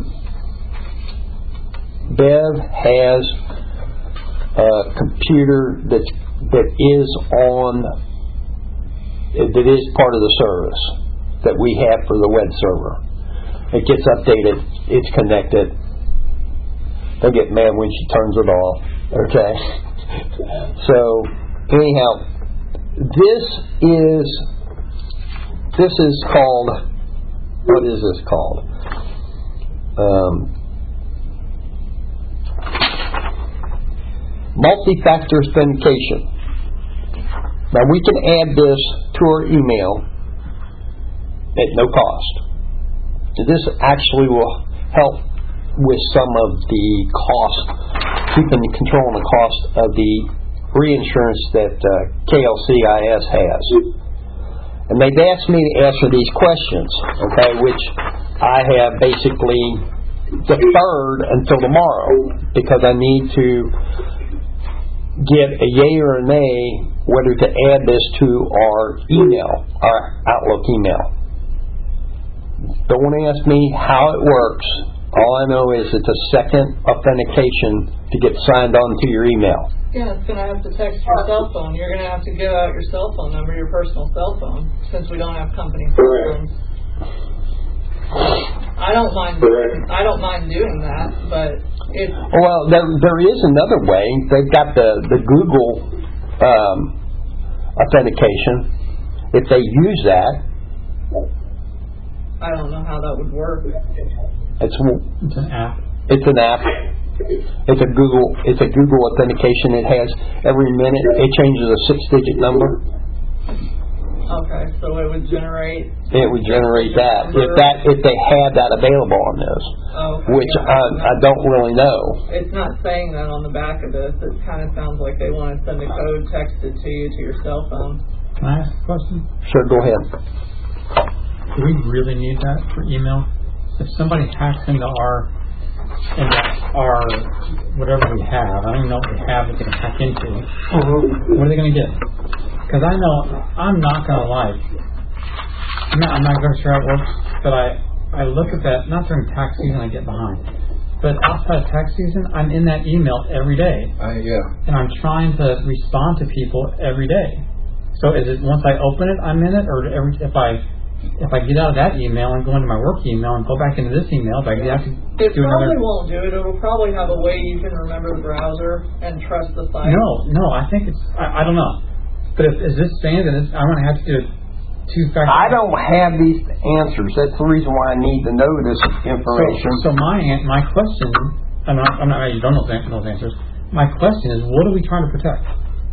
Bev has a computer that's, that is on, that is part of the service that we have for the web server. It gets updated, it's connected. They'll get mad when she turns it off. Okay. So anyhow, this is this is called, what is this called? Um, multi-factor authentication. Now we can add this to our email at no cost. This actually will help with some of the cost, keeping control on the cost of the reinsurance that uh, K L C I S has. And they've asked me to answer these questions, okay, which I have basically deferred until tomorrow because I need to get a yay or a nay whether to add this to our email, our Outlook email. Don't ask me how it works. All I know is it's a second authentication to get signed on to your email. Yeah, it's gonna have to text your cell phone. You're gonna have to give out your cell phone number, your personal cell phone, since we don't have company cell phones. I don't mind. I don't mind doing that, but it's well, there there is another way. They've got the the Google um, authentication. If they use that, I don't know how that would work. it's It's an app. it's an app. It's a Google. It's a Google authentication. It has every minute. It changes a six-digit number. Okay, so it would generate. It would generate that if that if they had that available on this, Okay, which yeah, I, I don't really know. It's not saying that on the back of this. It kind of sounds like they want to send a code texted to you to your cell phone. Can I ask a question? Sure, go ahead. Do we really need that for email? If somebody hacks into our into our whatever we have, I don't even know what we have that they can hack into. What are they going to get? Because I know I'm not going to lie. I'm not, I'm not going to sure how it works, but I I look at that. Not during tax season, I get behind. But outside of tax season, I'm in that email every day. Uh, yeah. And I'm trying to respond to people every day. So is it once I open it, I'm in it, or every if I if I get out of that email and go into my work email and go back into this email, if I have to It do another. probably won't do it. It will probably have a way you can remember the browser and trust the site. No, no, I think it's I, I don't know. But if, is this saying that it's, I'm going to have to do two factor? I don't have these answers. That's the reason why I need to know this information. So, so my an- my question, I'm not, I'm not, you don't know those those answers. My question is, what are we trying to protect?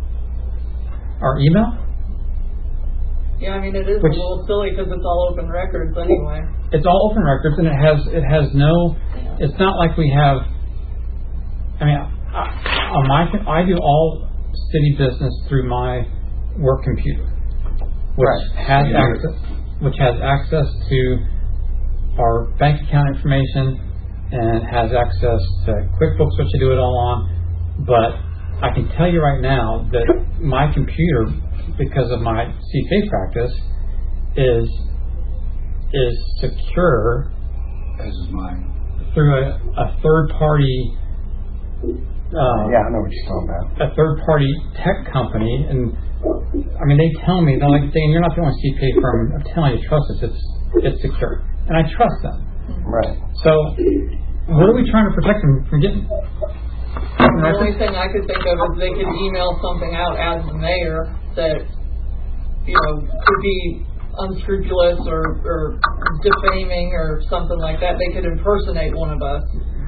Our email? Yeah, I mean, it is Which- a little silly because it's all open records anyway. It's all open records, and it has it has no. It's not like we have. I mean, I, on my I do all city business through my work computer, which Right. has Yeah. access, which has access to our bank account information and has access to QuickBooks, which I do it all on. But I can tell you right now that my computer, because of my C P A practice, is is secure As is mine. through a, a third party. Um, Yeah, I know what you're talking about. a third party tech company, and I mean they tell me they're like, Dan, you're not the only C P A firm. I'm telling you, trust us. It's it's secure, and I trust them. Right. So, what are we trying to protect them from getting? The only thing I could think of is they could email something out as the mayor that, you know, could be unscrupulous or, or defaming or something like that. They could impersonate one of us.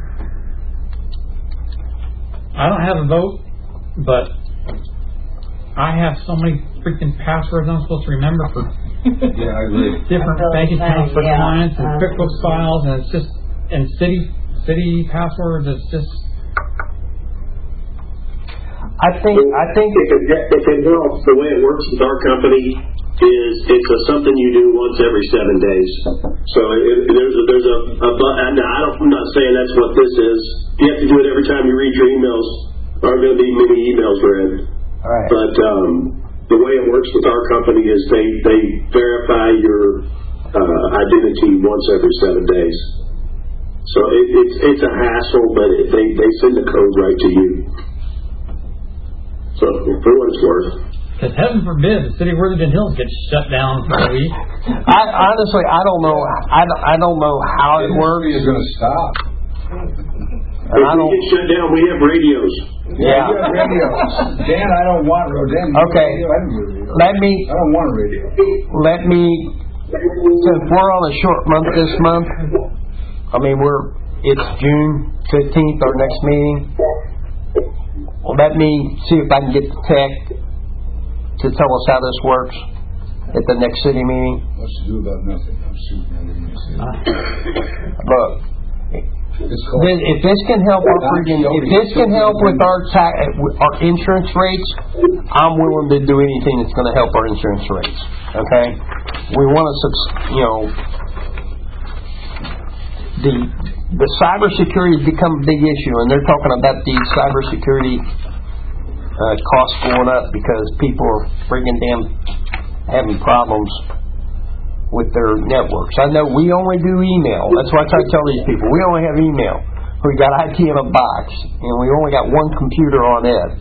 I don't have a vote, but I have so many freaking passwords I'm supposed to remember for Yeah, I agree. different That's bank really accounts for funny, yeah. clients and Uh, QuickBooks files, and it's just and city city passwords. It's just I think I think If it, if it helps, the way it works with our company is it's a, something you do once every seven days. So if there's a, there's a, a button. I don't, I'm not saying that's what this is. You have to do it every time you read your emails. There are going to be many emails read. all right. But um, the way it works with our company is they, they verify your uh, identity once every seven days. So it, it's it's a hassle, but it, they, they send the code right to you. So for what it's worth. because heaven forbid the city of Worthington Hills gets shut down for a week. I honestly I don't know I don't, I don't know how it works. Industry is going to stop. And I If we don't. get shut down, we have radios. Yeah. You have radio. Dan, I don't want radio. Dan, you Okay. have radio? I don't want radio. Let me I don't want a radio. let me since we're on a short month this month. I mean we're it's June fifteenth our next meeting. Let me see if I can get the tech to tell us how this works at the next city meeting. What's to do about nothing? I'm shooting. I didn't even see it. Look, It's called. Then if this can help our freaking, if this can help with our tax, our insurance rates, I'm willing to do anything that's going to help our insurance rates. Okay, we want to, you know, the the cybersecurity has become a big issue, and they're talking about these cybersecurity uh, costs going up because people are freaking damn having problems with their networks. I know we only do email. That's what I try to tell these people. We only have email. We got I T in a box, and we only got one computer on it.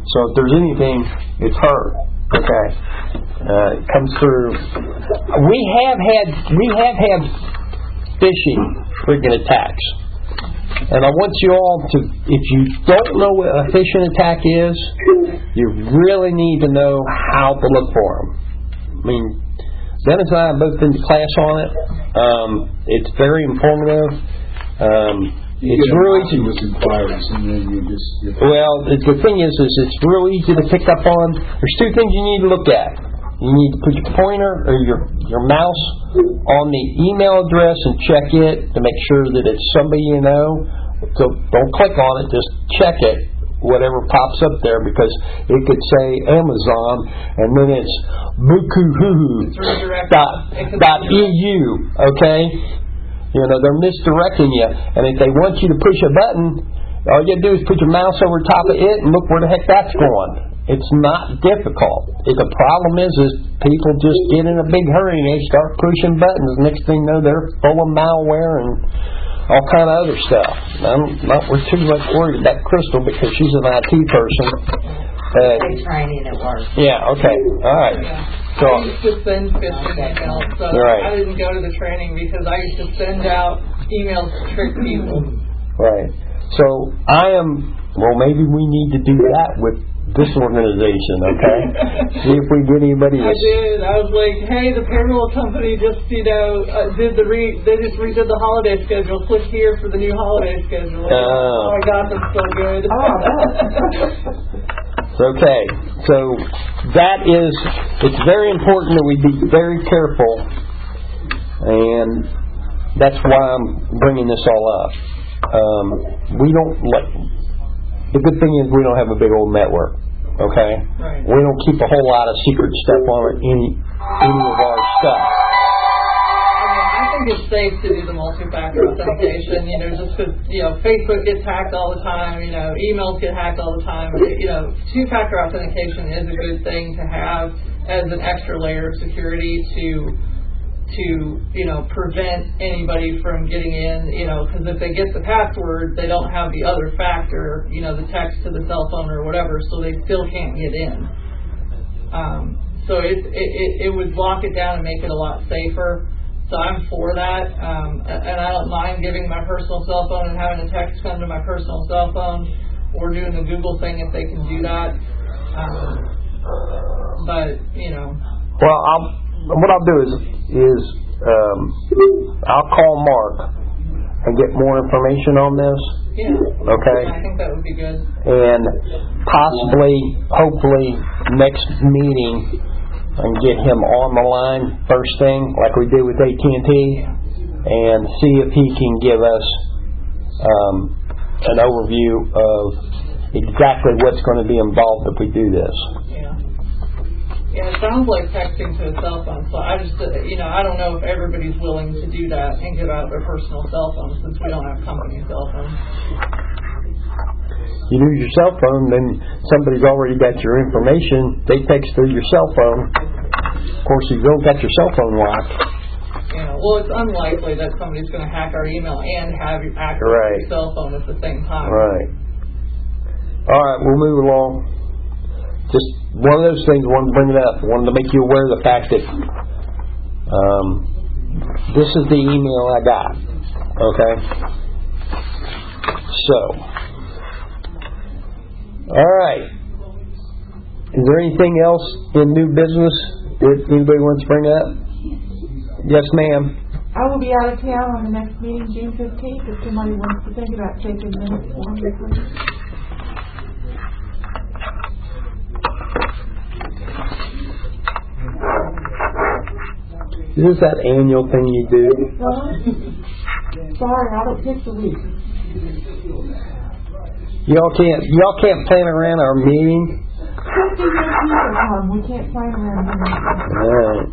So if there's anything, it's her. Okay, uh, it comes through. We have had we have had phishing freaking attacks, and I want you all to, if you don't know what a phishing attack is, you really need to know how to look for them. I mean, Dennis and I have both been to class on it. Um, it's very informative. Um, It's real easy. Inquiries, and then you just. Well, the, the thing is, is it's real easy to pick up on. There's two things you need to look at. You need to put your pointer or your your mouse on the email address and check it to make sure that it's somebody you know. So don't click on it. Just check it. Whatever pops up there, because it could say Amazon, and then it's bukuhuhu dot dot e u. Okay. You know, they're misdirecting you, and if they want you to push a button, all you do is put your mouse over top of it and look where the heck that's going. It's not difficult. It, the problem is, is people just get in a big hurry and they start pushing buttons. Next thing you know, they're full of malware and all kind of other stuff. I'm not we're too much worried about Crystal because she's an I T person. Uh, training at work. Yeah. Okay. All right. So, I used to send phishing emails, so right. I didn't go to the training because I used to send out emails to trick people. Right. So I am. Well, maybe we need to do that with this organization. Okay. See if we get anybody. I did. I was like, hey, the payroll company just you know uh, did the re. They just redid the holiday schedule. Click here for the new holiday schedule. Oh, oh my God, that's so good. Okay, so that is, it's very important that we be very careful, and that's why I'm bringing this all up. Um, we don't, like, the good thing is we don't have a big old network, okay? Right. We don't keep a whole lot of secret stuff on any, any of our stuff. I think it's safe to do the multi-factor authentication, you know, just because, you know, Facebook gets hacked all the time, you know, emails get hacked all the time. You know, two-factor authentication is a good thing to have as an extra layer of security to, to you know, prevent anybody from getting in, you know, because if they get the password, they don't have the other factor, you know, the text to the cell phone or whatever, so they still can't get in. Um, so it, it, it, it would lock it down and make it a lot safer. So I'm for that, um, and I don't mind giving my personal cell phone and having a text come to my personal cell phone, or doing the Google thing if they can do that. Um, but you know. Well, I'll, what I'll do is is um, I'll call Mark and get more information on this. Yeah. Okay. I think that would be good. And possibly, hopefully, next meeting. And get him on the line first thing, like we did with A T and T, and see if he can give us um, an overview of exactly what's going to be involved if we do this. Yeah. Yeah, it sounds like texting to a cell phone. So I just, you know, I don't know if everybody's willing to do that and give out their personal cell phone since we don't have company cell phones. You use your cell phone, then somebody's already got your information. They text through your cell phone. Of course, you don't got your cell phone locked. Yeah, well, it's unlikely that somebody's going to hack our email and have you access right. your cell phone at the same time. Right. All right, we'll move along. Just one of those things. I wanted to bring it up. I wanted to make you aware of the fact that um, this is the email I got. Okay. So. All right. Is there anything else in new business that anybody wants to bring up? Yes, ma'am. I will be out of town on the next meeting, June fifteenth, if somebody wants to think about taking minutes for me, please. Is this that annual thing you do? Uh, sorry, I don't pick the week. Y'all can't, y'all can't plan around our meeting? Um, we can't plan around them. Alright.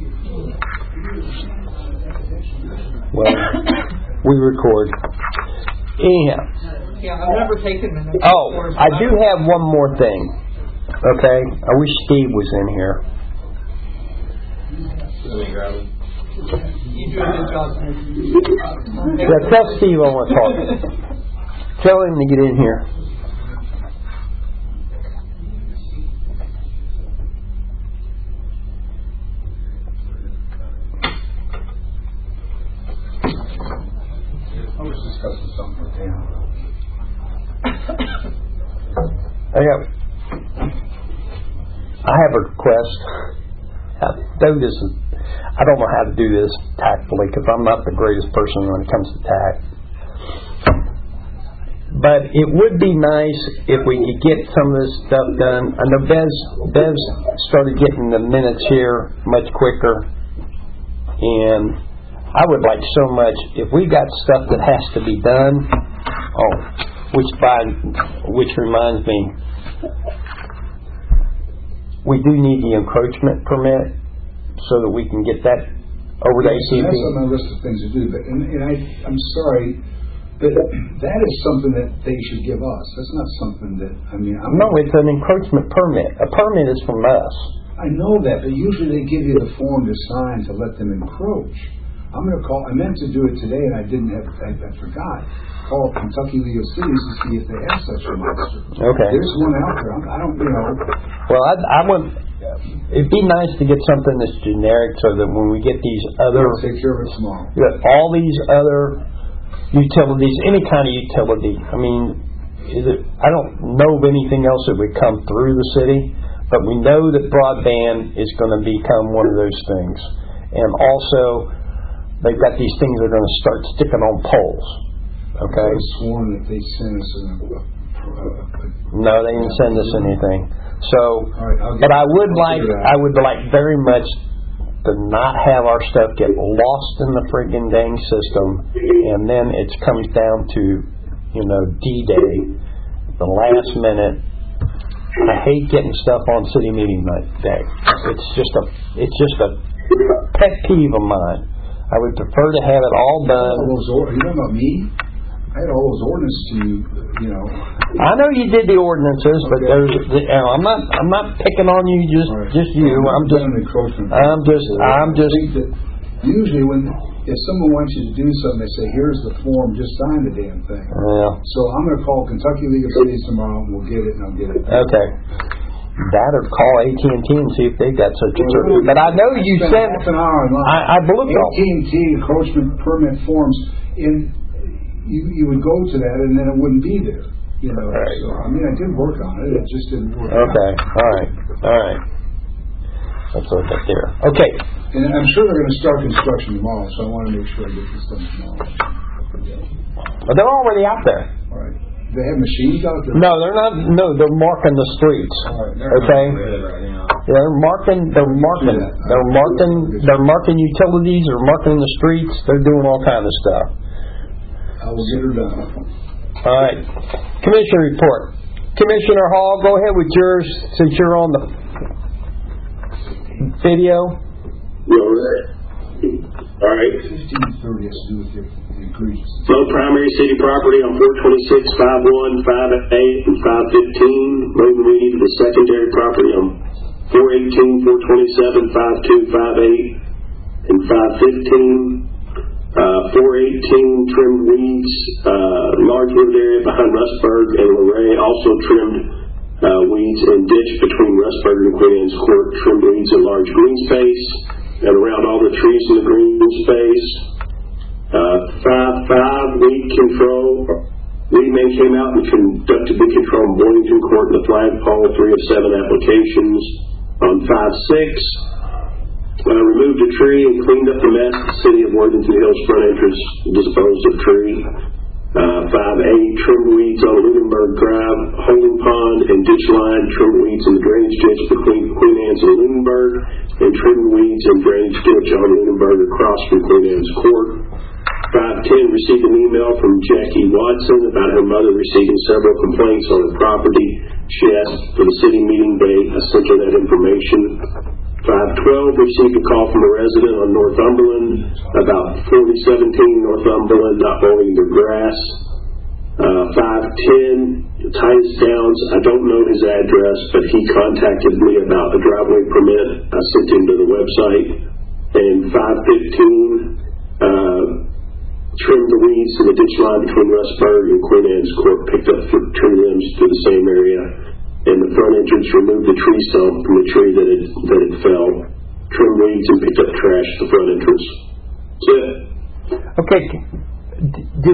Well, we record. Anyhow. Yeah, I've never taken minutes. Oh, I do have one more thing. Okay? I wish Steve was in here. You do a good job. Yeah, tell Steve I want to talk to him. Tell him to get in here. something with them. I have, I have a request. I do this, I don't know how to do this tactfully because I'm not the greatest person when it comes to tact. But it would be nice if we could get some of this stuff done. I know Bev's, Bev's started getting the minutes here much quicker. And I would like so much, if we got stuff that has to be done, oh, which by, which reminds me, we do need the encroachment permit so that we can get that over to A C P. That's on my list of things to do, but, and, and I, I'm sorry, but that is something that they should give us. That's not something that, I mean, I'm... No, it's an encroachment permit. A permit is from us. I know that, but usually they give you the form to sign to let them encroach. I'm going to call, I meant to do it today and I didn't have, I, I forgot. Call Kentucky League of Cities to see if they have such a monster. Okay. There's one out there. I don't, you know. Well, I, I want, it'd be nice to get something that's generic so that when we get these other... We'll take care of it tomorrow. All these other utilities, any kind of utility, I mean, is it, I don't know of anything else that would come through the city, but we know that broadband is going to become one of those things. And also, they've got these things that are going to start sticking on poles. Okay? I sworn that they sent us a, a, a, no, they didn't send us anything. So, right, but I would like, I would like very much to not have our stuff get lost in the friggin' dang system, and then it comes down to, you know, D-Day, the last minute. I hate getting stuff on city meeting night day. It's just a, it's just a pet peeve of mine. I would prefer to have it all done. All those, or- you know about me? I had all those ordinances to, you know. I know you did the ordinances, but Okay. there's, you know, I'm not, I'm not picking on you, just, Right. just you. I'm just, An encroachment. I'm just, I'm just. I think that usually when, if someone wants you to do something, they say, here's the form, just sign the damn thing. Yeah. So I'm going to call Kentucky League of Cities tomorrow and we'll get it and I'll get it. Okay. That or call A T and T and see if they got such a service. But I know you Spent sent. half an hour online. I, I believe A T and T encroachment permit forms, in you you would go to that and then it wouldn't be there. You know. Right. So I mean, I did work on it. It just didn't work. Okay. Out. All right. All right. Let's look up there. Okay. And I'm sure they're going to start construction tomorrow, so I want to make sure I get this done tomorrow. But they're already out there. All right. They have machines out there. No, they're not. No, they're marking the streets. All right. Okay. They're marking. They're marking. They're marking. They're marking utilities. They're marking the streets. They're doing all kind of stuff. I will get her done. All right. Commissioner report. Commissioner Hall, go ahead with yours since you're on the video. All right. All right. fifteen thirty has to do with the increases. Low primary city property on four twenty-six, five one, five eight, and five fifteen. Low weed with secondary property on four eighteen, four twenty-seven, five two, five eight, and five fifteen. Uh, four eighteen trimmed weeds, uh, large wood area behind Rustburg and Luray. Also trimmed uh, weeds and ditch between Rustburg and Queen Anne's Court. Trimmed weeds in large green space and around all the trees in the green space. Uh, five five weed control. Weed man came out and conducted weed control in Boynton Court and the flagpole. Three of seven applications. On five six. Uh, removed a tree and cleaned up the mess at the City of Worthington Hills front entrance, disposed of tree. Uh, five eight, trimmed weeds on Lunenburg Drive, holding pond and ditch line, trimmed weeds in the drainage ditch between Queen Anne's and Lunenburg, and trimmed weeds and drainage ditch on Lunenburg across from Queen Anne's Court. five ten, received an email from Jackie Watson about her mother receiving several complaints on her property. She asked for the city meeting date. I sent her that information. five twelve, received a call from a resident on Northumberland about forty seventeen Northumberland not mowing their grass. Uh, five ten, Titus Downs, I don't know his address, but he contacted me about a driveway permit. I sent him to the website. And five fifteen, uh, trimmed the weeds in the ditch line between Rustburg and Queen Anne's Court, picked up tree limbs to the same area. And the front entrance removed the tree stump from the tree that had, that had fell. Trimmed weeds and picked up trash at the front entrance. That's it. Okay. Did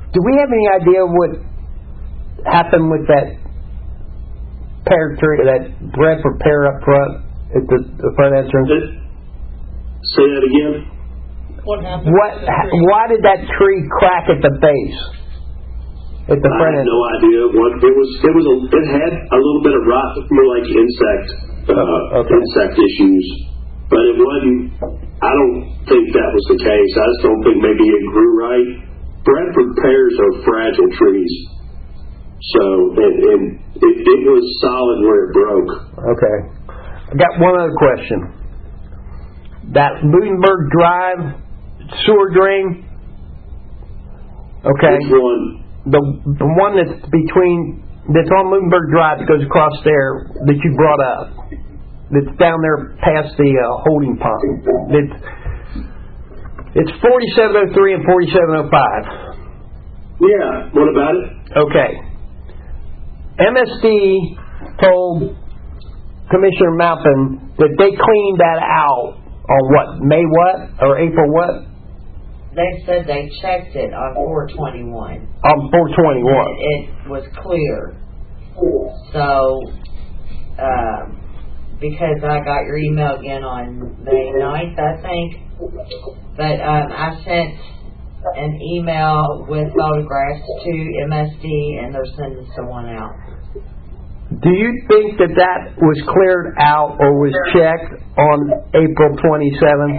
do we have any idea what happened with that pear tree, that Bradford pear up front at the, the front entrance? Say that again. What happened? What? to the tree? Why did that tree crack at the base? At the I front have entrance? no idea. What it was? It was. A, it had a little bit of rot, more like insect, uh, Okay. insect issues. But it wasn't. I don't think that was the case. I just don't think maybe it grew right. Bradford pears are fragile trees, so and, and it, it was solid where it broke. Okay. I got one other question. That Lunenburg Drive sewer drain. Okay. Which one? The the one that's between that's on Lunenburg Drive that goes across there that you brought up. That's down there past the uh, holding pond. It's it's forty-seven oh three and forty-seven oh five. Yeah. What about it? Okay. M S D told Commissioner Maupin that they cleaned that out on what, May what? Or April what? They said they checked it on four twenty-one. On four twenty-one. It was clear. So, um, because I got your email again on May ninth, I think. But um, I sent an email with photographs to M S D, and they're sending someone out. Do you think that that was cleared out or was checked on April twenty-seventh?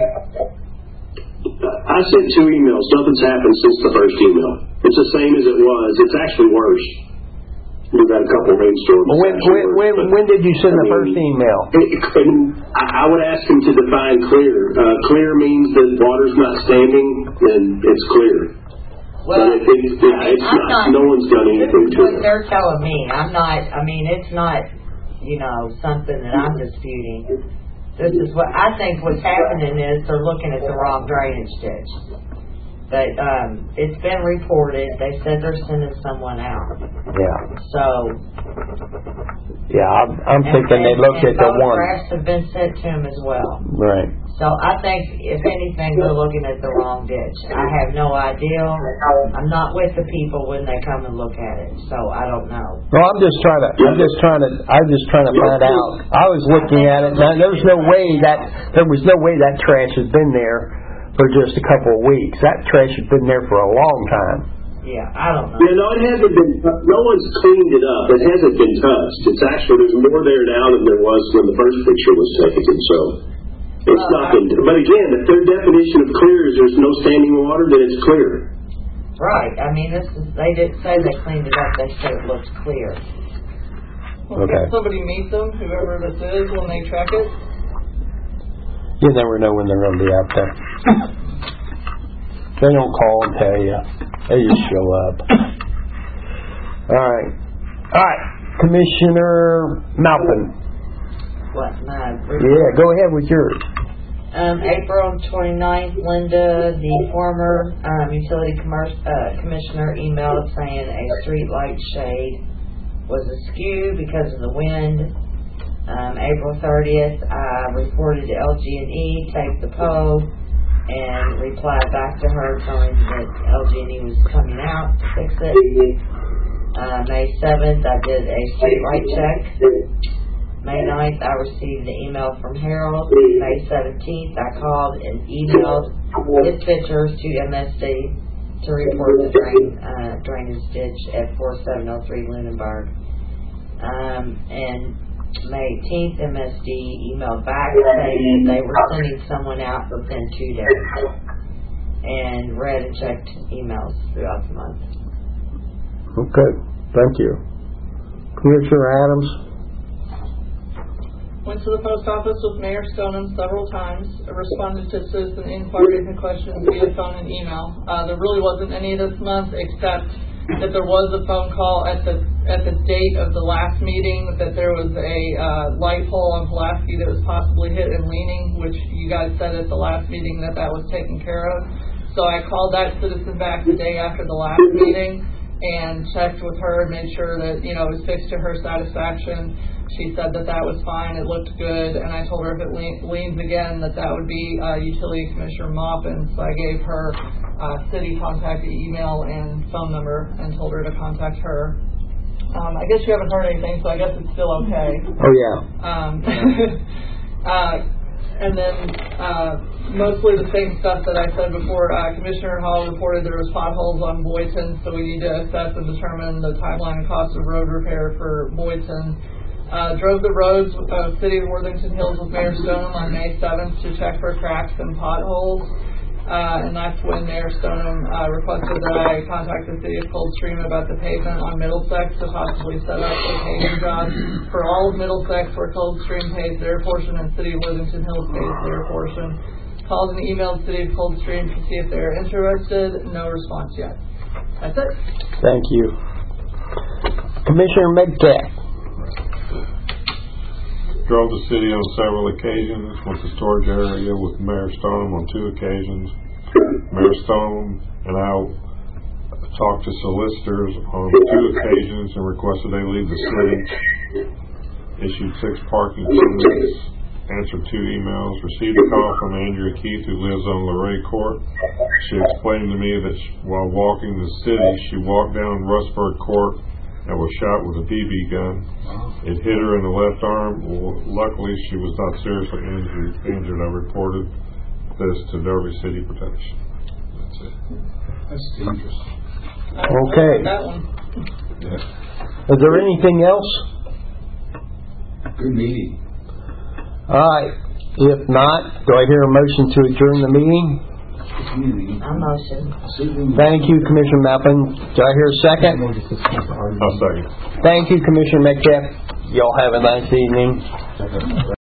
I sent two emails. Nothing's happened since the first email. It's the same as it was. It's actually worse. We've had a couple of rainstorms. When, when, when, when did you send the first email? It, it, I would ask him to define clear. Uh, clear means that water's not standing and it's clear. Well, but it, it, yeah, it's I'm not, not. No one's done anything This is to what it. they're telling me. I'm not. I mean, it's not. You know, something that I'm disputing. This is what I think. What's happening is they're looking at the wrong drainage ditch. But um, it's been reported. They said they're sending someone out. Yeah. So. Yeah, I'm, I'm and, thinking and, they looked and at the one. photographs have been sent to them as well. Right. So I think, if anything, they're looking at the wrong ditch. I have no idea. I'm not with the people when they come and look at it, so I don't know. Well, I'm just trying to. I'm just trying to. I'm just trying to find out. I was looking at it. Now, there's no way that there was no way that trash has been there for just a couple of weeks. That trash has been there for a long time. Yeah, I don't know. Yeah, no, it hasn't been. No one's cleaned it up. It hasn't been touched. It's actually there's more there now than there was when the first picture was taken. So it's Uh, not been. But again, if their definition of clear is there's no standing water, then it's clear. Right. I mean, this is. They didn't say they cleaned it up. They said it looked clear. Well, Okay. Can somebody meet them, whoever this is, when they check it? You never know when they're going to be out there. They don't call and tell you. They just show up. All right. All right. Commissioner Maupin. What? My. Yeah, go ahead with yours. Um, April twenty-ninth, Linda, the former um, utility commer- uh, commissioner, emailed saying a street light shade was askew because of the wind. Um, April thirtieth, I reported to L G and E, taped the pole, and replied back to her telling that L G and E was coming out to fix it. Uh, May seventh, I did a street light check. May ninth, I received the email from Harold. May seventeenth, I called and emailed with pictures to M S D to report the drain, uh, drainage ditch at forty-seven oh three Lunenburg. Um, and May eighteenth, M S D emailed back saying they were sending someone out within two days. And read and checked emails throughout the month. Okay. Thank you. Commissioner Adams. Went to the post office with Mayor Stonen several times. I responded to citizen inquiries and questions via phone and email. Uh, there really wasn't any this month, except that there was a phone call at the at the date of the last meeting that there was a uh, light pole on Pulaski that was possibly hit and leaning, which you guys said at the last meeting that that was taken care of. So I called that citizen back the day after the last meeting and checked with her and made sure that, you know, it was fixed to her satisfaction. She said that that was fine, it looked good, and I told her if it le- leans again that that would be uh, Utility Commissioner Maupin. So I gave her uh, city contact email and phone number and told her to contact her. Um, I guess you haven't heard anything, so I guess it's still okay. Oh, yeah. Um, uh, and then uh, mostly the same stuff that I said before. Uh, Commissioner Hall reported there was potholes on Boydton, so we need to assess and determine the timeline and cost of road repair for Boydton. Uh, drove the roads of City of Worthington Hills with Mayor Stoneham on May seventh to check for cracks and potholes. Uh, and that's when Mayor Stoneham uh, requested that I contact the City of Coldstream about the pavement on Middlesex to possibly set up a paving job for all of Middlesex, where Coldstream pays their portion and City of Worthington Hills pays their portion. Called and emailed City of Coldstream to see if they're interested. No response yet. That's it. Thank you. Commissioner Medcalf. Drove the city on several occasions, went to storage area with Mayor Stoneham on two occasions. Mayor Stoneham and I talked to solicitors on two occasions and requested they leave the city. Issued six parking permits, answered two emails, received a call from Andrea Keith, who lives on Luray Court. She explained to me that she, while walking the city, she walked down Rustburg Court and was shot with a B B gun. It hit her in the left arm. Well, luckily, she was not seriously injured. Injured. I reported this to Derby City Protection. That's it. That's dangerous. Okay. That one. Yeah. Is there anything else? Good meeting. All right. If not, do I hear a motion to adjourn the meeting? I motion. Thank you, Commissioner Mappin. Do I hear a second? I'll second. Thank you, Commissioner Metcalf. Y'all have a nice evening.